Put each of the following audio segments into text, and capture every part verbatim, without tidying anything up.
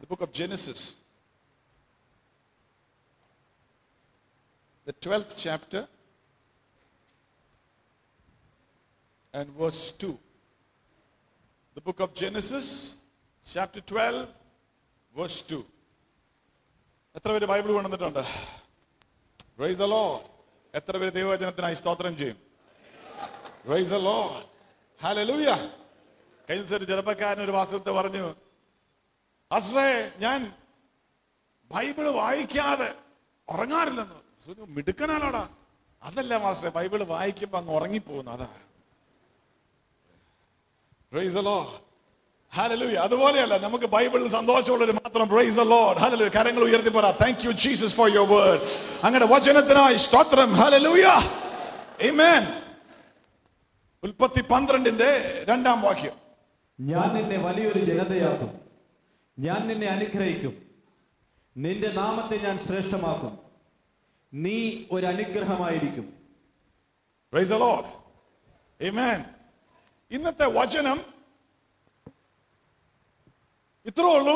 book of Genesis, the twelfth chapter and verse two. The book of Genesis, chapter twelve, verse two. എത്ര പേര് Bible കൊണ്ടുവന്നിട്ടുണ്ട്? Praise the Lord. എത്ര പേര് ദൈവവചനത്തിനായി സ്തോത്രം ചെയ്യും? Praise the Lord. Hallelujah. കഴിഞ്ഞ ദിവസം ഒരു ചെറുപ്പക്കാരൻ ഒരു വാസത്തെ പറഞ്ഞു, അസ്രേ ഞാൻ ബൈബിള് വായിക്കാതെ ഉറങ്ങാറില്ലെന്ന്. മിടുക്കനാലോടാ. അതല്ല മാസ്റ്ററെ, ബൈബിള് വായിക്കുമ്പോ അങ്ങ് ഉറങ്ങിപ്പോകുന്നു. അതാ. Praise the Lord. Hallelujah. അതുപോലെയല്ല, നമുക്ക് ബൈബിളിൽ സന്തോഷമുള്ളവർ മാത്രം. Praise the Lord. Hallelujah. കരങ്ങൾ ഉയർത്തി പറ, thank you Jesus for your word. അങ്ങയുടെ വചനത്തിനായി സ്തോത്രം. Hallelujah. Amen. ഉൽപ്പത്തി പന്ത്രണ്ടിന്റെ രണ്ടാം വാക്യം. ഞാൻ നിന്നെ വലിയൊരു ജനതയാക്കും, ഞാൻ നിന്നെ അനുഗ്രഹിക്കും, നിന്റെ നാമത്തെ ഞാൻ ശ്രേഷ്ഠമാക്കും, നീ ഒരു അനുഗ്രഹമായിരിക്കും. Praise the Lord. Amen. ഇന്നത്തെ വചനം ഇത്രേ ഉള്ളൂ,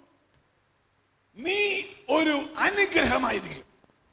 നീ ഒരു അനുഗ്രഹമായിരിക്കും.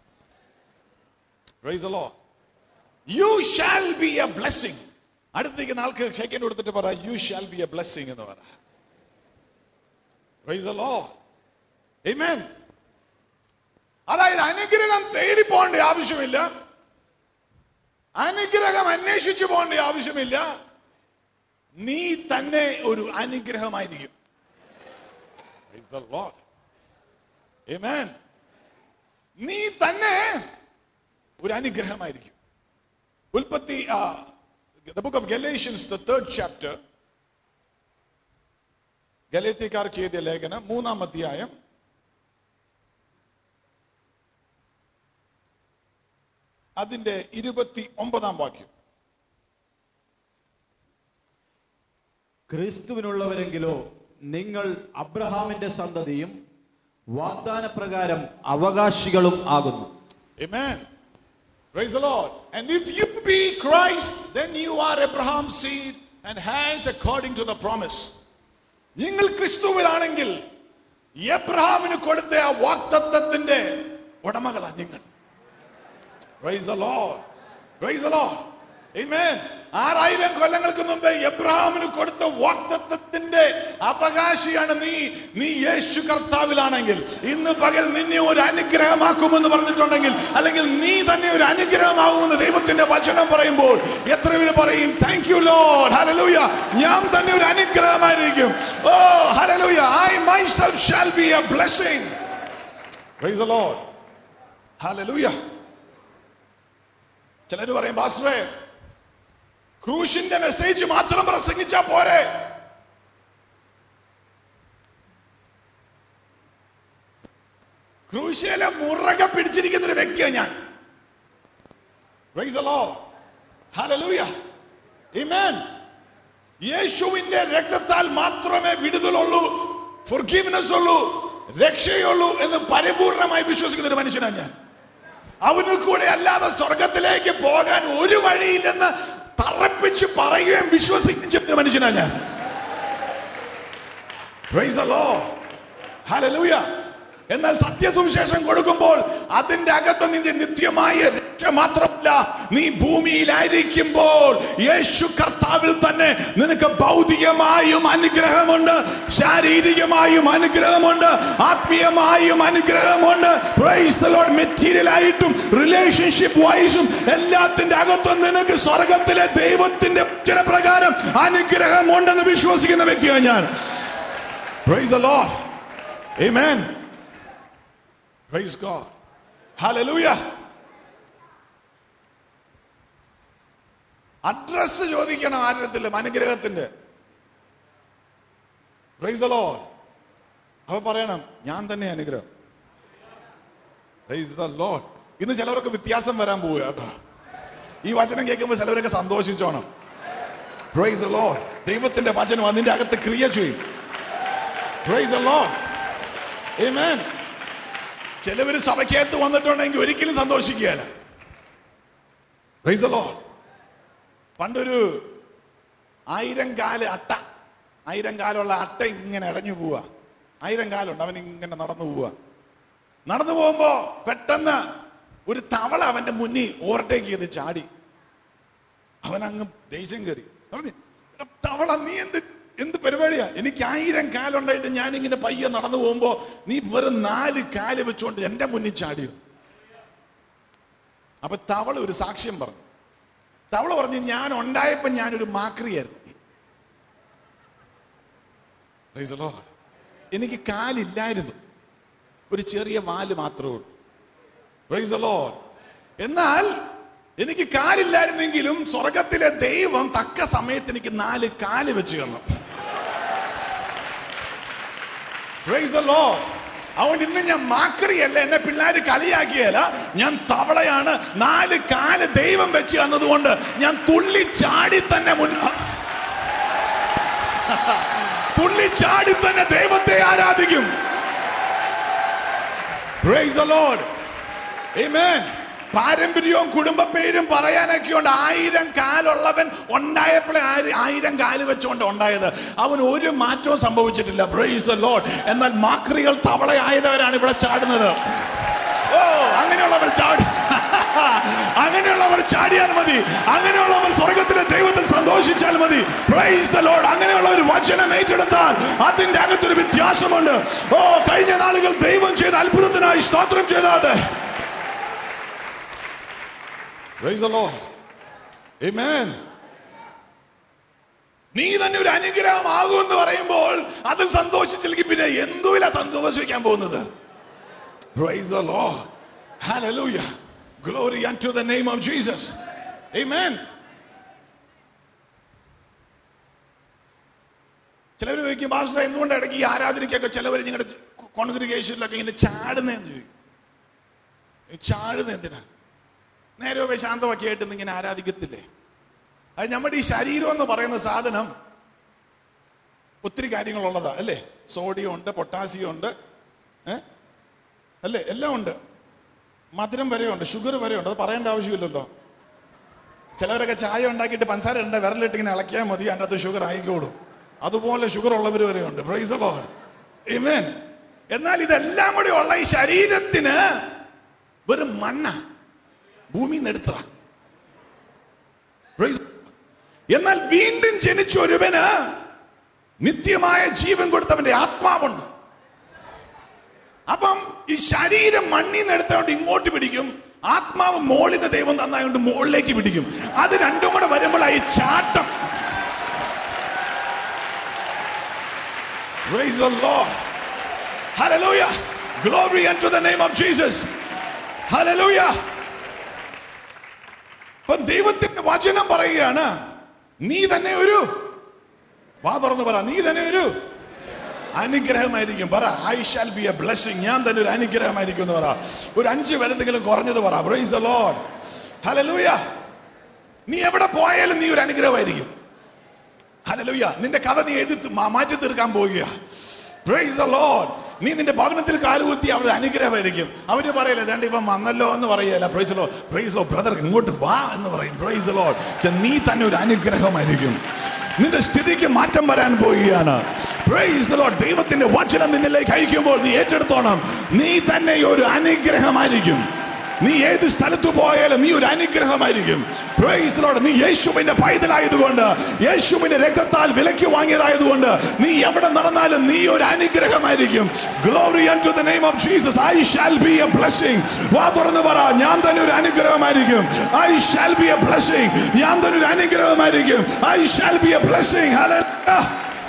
Praise the Lord. You shall be a blessing. അടുത്തേക്ക് ആൾക്ക് ഷേക്കൻഡ് കൊടുത്തിട്ട് പറ, you shall be a blessing എന്ന് പറ. Praise the Lord. Amen. അതായത് അനുഗ്രഹം തേടി പോകേണ്ട ആവശ്യമില്ല, അനുഗ്രഹം അന്വേഷിച്ചു പോകേണ്ട ആവശ്യമില്ല. നീ തന്നെ ഒരു അനുഗ്രഹമായിരിക്കും. Praise the Lord. Amen. നീ തന്നെ ഒരു അനുഗ്രഹമായിരിക്കും. ഉൽപ്പത്തി, the book of Galatians, the third chapter, ഗലാത്യക്കാർക്ക് എഴുതിയ ലേഖനം മൂന്നാം അധ്യായം അതിന്റെ ഇരുപത്തി ഒമ്പതാം വാക്യം. ക്രിസ്തുവിനുള്ളവരെങ്കിലോ നിങ്ങൾ അബ്രഹാമിന്റെ സന്തതിയും വാഗ്ദാന പ്രകാരം അവകാശികളും ആകുന്നു. Amen. Praise the Lord. And if you be Christ, then you are Abraham's seed and heirs according to the promise. നിങ്ങൾ ക്രിസ്തുവിലാണെങ്കിൽ എബ്രഹാമിന് കൊടുത്ത ആ വാഗ്ദത്തത്തിന്റെ ഉടമകളാണ് നിങ്ങൾ. Praise the Lord. Praise the Lord. Amen. ആറായിരം കൊല്ലങ്ങൾക്ക് മുമ്പ് എബ്രഹാമിന് കൊടുത്ത വാഗ്ദത്തത്തിന്റെ അവകാശിയാണ് നീ. നീ യേശു കർത്താവിലാണെങ്കിൽ ഇന്ന് പകൽ നിന്നെ ഒരു അനുഗ്രഹമാക്കുമെന്ന് പറഞ്ഞിട്ടുണ്ടെങ്കിൽ, അല്ലെങ്കിൽ നീ തന്നെ ഒരു അനുഗ്രഹമാകുമെന്ന് ദൈവത്തിന്റെ വചനം പറയുമ്പോൾ എത്ര പേര് പറയും, താങ്ക് യു ലോർഡ്, ഹല്ലേലൂയ, ഞാൻ തന്നെ ഒരു അനുഗ്രഹമായിരിക്കും. Oh hallelujah, I myself shall be a blessing. Praise the Lord. Hallelujah. ചിലര് പറയും, പാസ്റ്ററേ ക്രൂശിന്റെ മെസ്സേജ് മാത്രം പ്രസംഗിച്ചാ പോരെ. ക്രൂശിലെ മുറകെ പിടിച്ചിരിക്കുന്ന ഒരു വ്യക്തിയാണ് ഞാൻ. Praise the Lord. Hallelujah. Amen. യേശുവിന്റെ രക്തത്താൽ മാത്രമേ വിടുതലുള്ളൂ, forgiveness ഉള്ളൂ, രക്ഷയുള്ളൂ എന്ന് പരിപൂർണമായി വിശ്വസിക്കുന്ന ഒരു മനുഷ്യനാണ് ഞാൻ. അവനിൽ കൂടെ അല്ലാതെ സ്വർഗത്തിലേക്ക് പോകാൻ ഒരു വഴിയില്ലെന്ന് തറപ്പിച്ച് പറയുകയും വിശ്വസിക്കുകയും ചെയ്യുന്ന മനുഷ്യനാണ് ഞാൻ. Praise the Lord. Hallelujah. എന്നാൽ സത്യസുവിശേഷം കൊടുക്കുമ്പോൾ അതിന്റെ അകത്ത് നിന്റെ നിത്യമായ രക്ഷ മാത്രമല്ല, നീ ഭൂമിയിലായിരിക്കുമ്പോൾ യേശു കർത്താവിൽ തന്നെ നിനക്ക് ഭൗതികമായും അനുഗ്രഹമുണ്ട്, ശാരീരികമായും അനുഗ്രഹമുണ്ട്, ആത്മീയമായും അനുഗ്രഹമുണ്ട്. Praise the Lord. മെറ്റീരിയൽ ആയിട്ടും റിലേഷൻഷിപ്പ് വൈസും എല്ലാത്തിന്റെ അകത്തും നിനക്ക് സ്വർഗത്തിലെ ദൈവത്തിന്റെ പ്രകാരം അനുഗ്രഹമുണ്ടെന്ന് വിശ്വസിക്കുന്ന വ്യക്തിയാണ് ഞാൻ. Praise the Lord. Amen. Praise God. Hallelujah. Address ചോദിക്കണം ആരത്തിലും അനുഗ്രഹത്തിന്റെ. Praise the Lord. അവ പറയണം, ഞാൻ തന്നെ അനുഗ്രഹം. Praise the Lord. ഇന്ന് ചിലവർക്ക് വ്യത്യാസം വരാൻ പോവുക കേട്ടോ. ഈ വചനം കേൾക്കുമ്പോൾ ചിലവരൊക്കെ സന്തോഷിച്ചോണം. Praise the Lord. ദൈവത്തിന്റെ വചനം അതിന്റെ അകത്ത് ക്രിയ ചെയ്യും. Praise the Lord. Amen. ചിലവര് സഭയ്ക്കകത്ത് വന്നിട്ടുണ്ടെങ്കിൽ ഒരിക്കലും സന്തോഷിക്കുകയല്ല. Praise the Lord. പണ്ടൊരു ആയിരം കാല് അട്ട, ആയിരം കാലുള്ള അട്ട ഇങ്ങനെ ഇറങ്ങി പോവാ. ആയിരം കാലുണ്ട്. അവൻ ഇങ്ങനെ നടന്നു പോവുക. നടന്നു പോകുമ്പോ പെട്ടെന്ന് ഒരു തവള അവന്റെ മുന്നിൽ ഓവർടേക്ക് ചെയ്ത് ചാടി. അവൻ അങ്ങ് ദേഷ്യം കയറി പറഞ്ഞു, തവള നീ എന്ത് എന്ത് പരിപാടിയാ? എനിക്ക് ആയിരം കാലുണ്ടായിട്ട് ഞാനിങ്ങനെ പയ്യെ നടന്നു പോകുമ്പോ നീ വെറും നാല് കാല് വെച്ചുകൊണ്ട് എന്റെ മുന്നിൽ ചാടിയോ? അപ്പൊ തവള ഒരു സാക്ഷ്യം പറഞ്ഞു. തവള പറഞ്ഞു, ഞാൻ ഉണ്ടായപ്പോ ഞാനൊരു മാക്രിയായിരുന്നു. എനിക്ക് കാലില്ലായിരുന്നു, ഒരു ചെറിയ വാല് മാത്രമേ ഉള്ളൂ. Praise the Lord. എന്നാൽ എനിക്ക് കാലില്ലായിരുന്നെങ്കിലും സ്വർഗത്തിലെ ദൈവം തക്ക സമയത്ത് എനിക്ക് നാല് കാല് വെച്ച് തന്നു. Praise the Lord. അതുകൊണ്ട് ഇന്ന് ഞാൻ മാക്രിയല്ല, എന്നെ പിള്ളേര് കളിയാക്കിയല്ല, ഞാൻ തവളയാണ്. നാല് കാല് ദൈവം വെച്ച് തന്നതുകൊണ്ട് ഞാൻ തുള്ളി ചാടി തന്നെ മുൻ തുള്ളി ചാടി തന്നെ ദൈവത്തെ ആരാധിക്കും. Praise the Lord. ആമേൻ. പാരമ്പര്യവും കുടുംബ പേരും പറയാനൊക്കെ ഉണ്ട്. ആയിരം കാലുള്ളവൻ ഉണ്ടായപ്പോഴേ ആയിരം കാല് വെച്ചുകൊണ്ട് ഉണ്ടായത്. അവൻ ഒരു മാറ്റവും സംഭവിച്ചിട്ടില്ല. Praise the Lord. എന്നാൽ മാക്രികൾ തവളയായവരാണ് ഇവിടെ ചാടുന്നത്. ഓ, അങ്ങനെയുള്ളവർ ചാടി അങ്ങനെയുള്ളവർ ചാടിയാൽ മതി. അങ്ങനെയുള്ളവർ സ്വർഗത്തിലെ ദൈവത്തിൽ സന്തോഷിച്ചാൽ മതി. Praise the Lord. അങ്ങനെയുള്ള ഒരു വചനം ഏറ്റെടുത്താൽ അതിന്റെ അകത്തൊരു വ്യത്യാസമുണ്ട്. ഓ, കഴിഞ്ഞ നാളുകൾ ദൈവം ചെയ്ത അത്ഭുതത്തിനായി സ്തോത്രം ചെയ്താട്ടെ. Praise the Lord. Amen. നീ തന്നെ ഒരു അനുഗ്രഹമാകും എന്ന് പറയുമ്പോൾ അതിൽ സന്തോഷിച്ചില്ലെങ്കിൽ പിന്നെ എന്തുവില സന്തോഷിക്കാൻ പോകുന്നത്? Praise the Lord. Hallelujah. Glory unto the name of Jesus. Amen. ചിലവർ ചോദിക്കും, പാസ്റ്റർ എന്തുകൊണ്ട് ഇടയ്ക്ക് ഈ ആരാധനയ്ക്കൊക്കെ ചിലവർ നിങ്ങളുടെ കോൺഗ്രിഗേഷനിലൊക്കെ ഇങ്ങനെ ചാടുന്നതെന്ന് ചോദിക്കും. ചാടുന്ന എന്തിനാ? നേരെ ശാന്തമൊക്കെ ആയിട്ട് ഇങ്ങനെ ആരാധിക്കത്തില്ലേ? അത് നമ്മുടെ ഈ ശരീരം എന്ന് പറയുന്ന സാധനം ഒത്തിരി കാര്യങ്ങളുള്ളതാ അല്ലേ? സോഡിയം ഉണ്ട്, പൊട്ടാസ്യം ഉണ്ട്, ഏഹ് അല്ലേ, എല്ലാം ഉണ്ട്. മധുരം വരെ ഉണ്ട്, ഷുഗർ വരെ ഉണ്ട്. അത് പറയേണ്ട ആവശ്യമില്ലല്ലോ. ചിലവരൊക്കെ ചായ ഉണ്ടാക്കിയിട്ട് പഞ്ചസാര ഉണ്ട്, വിരലിട്ട് ഇങ്ങനെ ഇളക്കിയാൽ മതി, അതിൻ്റെ അകത്ത് ഷുഗർ ആയിക്കോളും. അതുപോലെ ഷുഗർ ഉള്ളവർ വരെ ഉണ്ട്. Praise the Lord. ആമേൻ. എന്നാൽ ഇതെല്ലാം കൂടി ഉള്ള ഈ ശരീരത്തിന് വെറും മണ്ണ, ഭൂമിയിൽ നിന്ന് എടുത്തതാ. എന്നാൽ വീണ്ടും ജനിച്ച ഒരുവന് നിത്യമായ ജീവൻ കൊടുത്തവന്റെ ആത്മാവുണ്ട്. അപ്പം ഈ ശരീരം മണ്ണിൽ നിന്ന് എടുത്തോണ്ട് ഇങ്ങോട്ട് പിടിക്കും, ആത്മാവ് മോളിൽ നിന്ന് ദൈവം തന്നായോണ്ട് മുകളിലേക്ക് പിടിക്കും. അത് രണ്ടും കൂടെ വരുമ്പോഴായി ചാട്ടം. Praise the Lord. Hallelujah. Glory unto the name of Jesus. Hallelujah. അപ്പം ദൈവത്തിന്റെ വചനം പറയുകയാണ്, നീ തന്നെ ഒരു, വാ തുറന്ന് പറ, നീ തന്നെ ഒരു അനുഗ്രഹമായിരിക്കും. പറ, I shall be a blessing. ഞാൻ തന്നെ ഒരു അനുഗ്രഹമായിരിക്കും എന്ന് പറ. ഒരു അഞ്ച് പേരെന്തെങ്കിലും കുറഞ്ഞത് പറ. Praise the Lord. ഹല്ലേലൂയ. നീ എവിടെ പോയാലും നീ ഒരു അനുഗ്രഹമായിരിക്കും. ഹല്ലേലൂയ. നിന്റെ കഥ നീ എഴുതി മാറ്റി തീർക്കാൻ പോവുക. Praise the Lord. നീ നിന്റെ ഭവനത്തിൽ കാലുകുത്തി അവിടെ അനുഗ്രഹമായിരിക്കും. അവര് പറയല്ലേ, ദാണ്ട് ഇവൻ വന്നല്ലോ എന്ന് പറയല്ല. Praise the Lord. Praise the Lord. Brother ഇങ്ങോട്ട് വാ എന്ന് പറയും. Praise the Lord. നീ തന്നെ ഒരു അനുഗ്രഹമായിരിക്കും. നിന്റെ സ്ഥിതിക്ക് മാറ്റം വരാൻ പോവുകയാണ്. Praise the Lord. ദൈവത്തിന്റെ വചനം നിന്നിലേക്ക് അയക്കുമ്പോൾ നീ ഏറ്റെടുത്തോണം, നീ തന്നെ ഒരു അനുഗ്രഹമായിരിക്കും. നീ ഏത് സ്ഥലത്ത് പോയാലും നീ ഒരു അനുഗ്രഹമായിരിക്കും. Praise the Lord. നീ യേശുവിന്റെ പൈതലായതുകൊണ്ട്, യേശുവിന്റെ രക്തത്താൽ വിലയ്ക്ക് വാങ്ങിയതായതുകൊണ്ട് നീ എവിടെ നടന്നാലും നീ ഒരു അനുഗ്രഹമായിരിക്കും. Glory unto the name of Jesus. I shall be a blessing. വാ തുറന്ന് പറ, ഞാൻ തന്നെ ഒരു അനുഗ്രഹമായിരിക്കും. I shall be a blessing. ഞാൻ തന്നെ ഒരു അനുഗ്രഹമായിരിക്കും. I shall be a blessing. Hallelujah.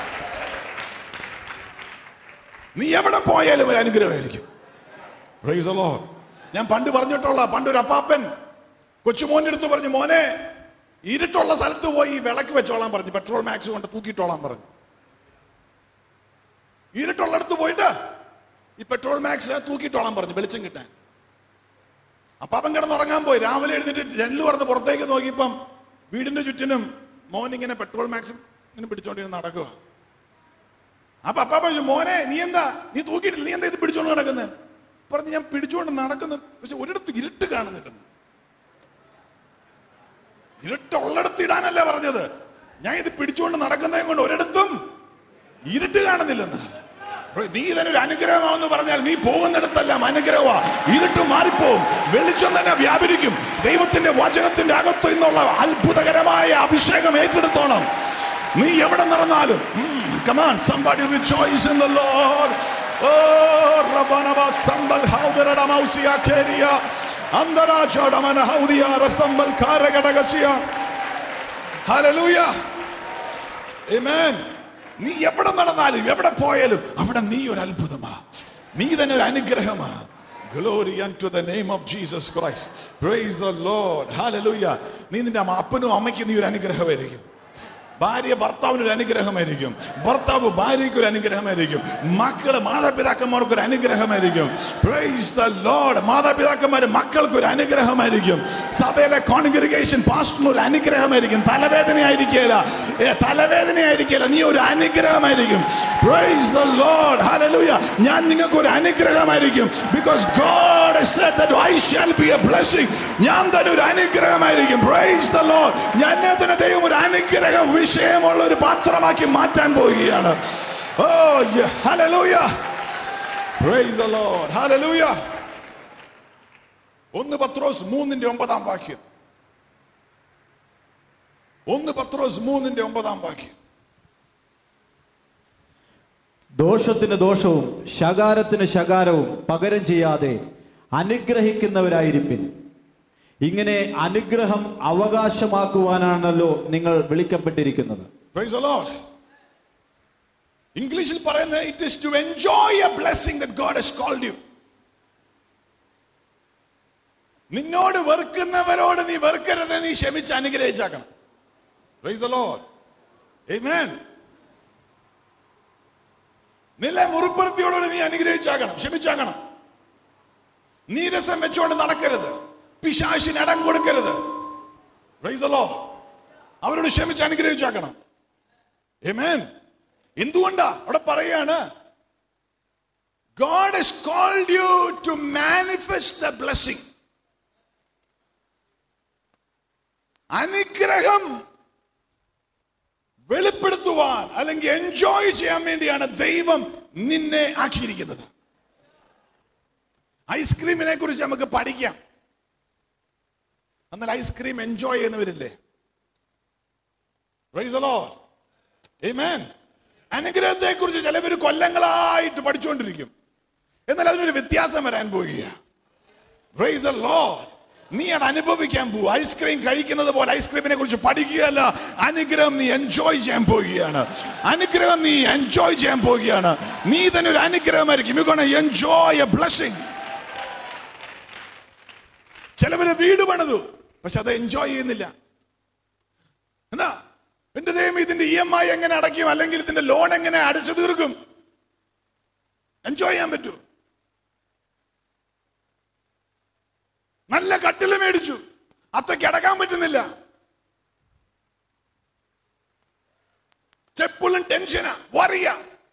നീ എവിടെ പോയാലും ഒരു അനുഗ്രഹമായിരിക്കും. Praise the Lord. ഞാൻ പണ്ട് പറഞ്ഞിട്ടുള്ള, പണ്ടൊരു അപ്പാപ്പൻ കൊച്ചുമോന്റെ അടുത്ത് പറഞ്ഞു, മോനെ ഇരുട്ടുള്ള സ്ഥലത്ത് പോയി വിളക്ക് വെച്ചോളാൻ പറഞ്ഞു. പെട്രോൾ മാക്സ് കൊണ്ട് തൂക്കിയിട്ടോളാൻ പറഞ്ഞു. ഇരുട്ടുള്ളടത്ത് പോയിട്ട് ഈ പെട്രോൾ മാക്സ് തൂക്കിയിട്ടോളാൻ പറഞ്ഞു, വെളിച്ചം കിട്ടാൻ. അപ്പാപ്പൻ കിടന്നുറങ്ങാൻ പോയി. രാവിലെ എഴുന്നിട്ട് ജനല് തുറന്ന് പുറത്തേക്ക് നോക്കിയപ്പം വീടിന്റെ ചുറ്റിനും മോൻ ഇങ്ങനെ പെട്രോൾ മാക്സ് ഇങ്ങനെ പിടിച്ചോണ്ടിരുന്ന് നടക്കുക. അപ്പൊ അപ്പാപ്പൻ ചോദിച്ചു, മോനെ നീ എന്താ, നീ തൂക്കിയിട്ടില്ല, നീ എന്താ ഇത് പിടിച്ചോണ്ട് നടക്കുന്നത്? പറഞ്ഞ്, ഞാൻ പിടിച്ചുകൊണ്ട് നടക്കുന്നു, പക്ഷെ ഒരിടത്ത് ഇരുട്ട് കാണുന്നില്ലെന്ന്. ഇരുട്ടുള്ളിടത്ത് ഇടാനല്ല പറഞ്ഞത്, ഞാൻ ഇത് പിടിച്ചുകൊണ്ട് നടക്കുന്നതും കൊണ്ട് ഒരിടത്തും ഇരുട്ട് കാണുന്നില്ലെന്ന്. നീ തന്നെ ഒരു അനുഗ്രഹമാണെന്ന് പറഞ്ഞാൽ നീ പോകുന്നിടത്തെല്ലാം അനുഗ്രഹമാ. ഇരുട്ട് മാറിപ്പോവും, വെളിച്ചം തന്നെ വ്യാപരിക്കും. ദൈവത്തിന്റെ വചനത്തിന്റെ അകത്തു നിന്നുള്ള അത്ഭുതകരമായ അഭിഷേകം ഏറ്റെടുത്തോണം. നീ എവിടെ നടന്നാലും. Come on, somebody rejoice in the Lord. Oh, Rabanaba Sambal Haudarada Mausia Keria Andara Jodamana Haudia Rasambal Karagadasia. Hallelujah. Amen. നീ എവിടെ നടന്നാലും എവിടെ പോയാലും അവിടെ നീ ഒരു അത്ഭുതമാ, നീ തന്നെ ഒരു അനുഗ്രഹമാ. Glory unto the name of Jesus Christ. Praise the Lord. Hallelujah. നീ നിന്റെ അപ്പനും അമ്മയ്ക്കും നീ ഒരു അനുഗ്രഹമായിരിക്കും. ഭാര്യ ഭർത്താവിന് ഒരു അനുഗ്രഹമായിരിക്കും, ഭർത്താവ് ഭാര്യയ്ക്ക് ഒരു അനുഗ്രഹമായിരിക്കും, മക്കള് മാതാപിതാക്കന്മാർക്ക് ഒരു അനുഗ്രഹമായിരിക്കും. Praise the Lord. മാതാപിതാക്കന്മാര് മക്കൾക്ക് ഒരു അനുഗ്രഹമായിരിക്കും. സഭയിലെ കോൺഗ്രിഗേഷൻ പാസ്റ്ററിന് ഒരു അനുഗ്രഹമായിരിക്കും. തലവേദനയായിരിക്കില്ല, തലവേദനയായിരിക്കില്ല, നീ ഒരു അനുഗ്രഹമായിരിക്കും. Praise the Lord. ഹല്ലേലൂയ. ഞാൻ നിങ്ങൾക്ക് ഒരു അനുഗ്രഹമായിരിക്കും. Because God has said that I shall be a blessing. ഞാൻ തന്നെ ഒരു അനുഗ്രഹമായിരിക്കും. Praise the Lord. ഞാൻ തന്നെ ദൈവം ഒരു അനുഗ്രഹം വിഷയമുള്ള ഒരു പാത്രമാക്കി മാറ്റാൻ പോവുകയാണ്. Oh, yeah. Hallelujah. Praise the Lord. Hallelujah. ഒന്ന് പത്രോസ് മൂന്നിന്റെ ഒമ്പതാം വാക്യം. ഒന്ന് പത്രോസ് മൂന്നിന്റെ ഒമ്പതാം വാക്യം. ദോഷത്തിന് ദോഷവും ശകാരത്തിന് ശകാരവും പകരം ചെയ്യാതെ അനുഗ്രഹിക്കുന്നവരായിരിപ്പിൻ. ഇങ്ങനെ അനുഗ്രഹം അവകാശമാക്കുവാനാണല്ലോ നിങ്ങൾ വിളിക്കപ്പെട്ടിരിക്കുന്നത്. Praise the Lord. ഇംഗ്ലീഷിൽ പറയുന്നത് it is to enjoy a blessing that God has called you. നിന്നോട് വെറുക്കുന്നവരോട് നീ വെറുക്കരുത്, നീ ക്ഷമിച്ച് അനുഗ്രഹിച്ചാക്കണം. Praise the Lord. Amen. നില മുറിപ്പുറത്തിയോട് നീ അനുഗ്രഹിച്ചാക്കണം, ക്ഷമിച്ചാക്കണം. നീരസം വെച്ചോണ്ട് നടക്കരുത്, പിശാചിന് ഇടം കൊടുക്കരുത്. Praise the Lord. അവരോട് ക്ഷമിച്ച് അനുഗ്രഹിച്ചാക്കണം. Amen. എന്തുകൊണ്ടാ അവിടെ പറയാണ്? God has called you to manifest the blessing. അനുഗ്രഹം വെളിപ്പെടുത്തുവാൻ അല്ലെങ്കിൽ എൻജോയ് ചെയ്യാൻ വേണ്ടിയാണ് ദൈവം നിന്നെ ആക്കിയിരിക്കുന്നത്. ഐസ്ക്രീമിനെ കുറിച്ച് നമുക്ക് പഠിക്കാം. എന്നാൽ ഐസ്ക്രീം എൻജോയ് ചെയ്യുന്നവരില്ലേ? Praise the Lord. Amen. അനുഗ്രഹത്തെ കുറിച്ച് ചിലവർ കൊല്ലങ്ങളായിട്ട് പഠിച്ചുകൊണ്ടിരിക്കും. എന്നാൽ അതിനൊരു വ്യത്യാസം വരാൻ പോവുകയാണ്. Praise the Lord. നീ അത് അനുഭവിക്കാൻ പോവുക. ഐസ്ക്രീം കഴിക്കുന്നത് പോലെ ഐസ്ക്രീമിനെ കുറിച്ച് പഠിക്കുകയല്ല, അനുഗ്രഹം നീ എൻജോയ് ചെയ്യാൻ പോവുകയാണ്. അനുഗ്രഹം നീ എൻജോയ് ചെയ്യാൻ പോവുകയാണ്. നീ തന്നെ ഒരു അനുഗ്രഹമായിരിക്കും. You're going to enjoy a blessing. ചിലവര് വീട് പണിതു, പക്ഷെ അത് എൻജോയ് ചെയ്യുന്നില്ല. എന്താ? എന്റെ ദൈവം, ഇതിന്റെ ഇ എം ഐ എങ്ങനെ അടയ്ക്കും, അല്ലെങ്കിൽ ഇതിന്റെ ലോൺ എങ്ങനെ അടച്ചു തീർക്കും? എൻജോയ് ചെയ്യാൻ പറ്റൂ? നല്ല കട്ടില് മേടിച്ചു, അത്രയ്ക്ക് അടക്കാൻ പറ്റുന്നില്ല. ചെപ്പുള്ളും ടെൻഷനാ, വറിയ.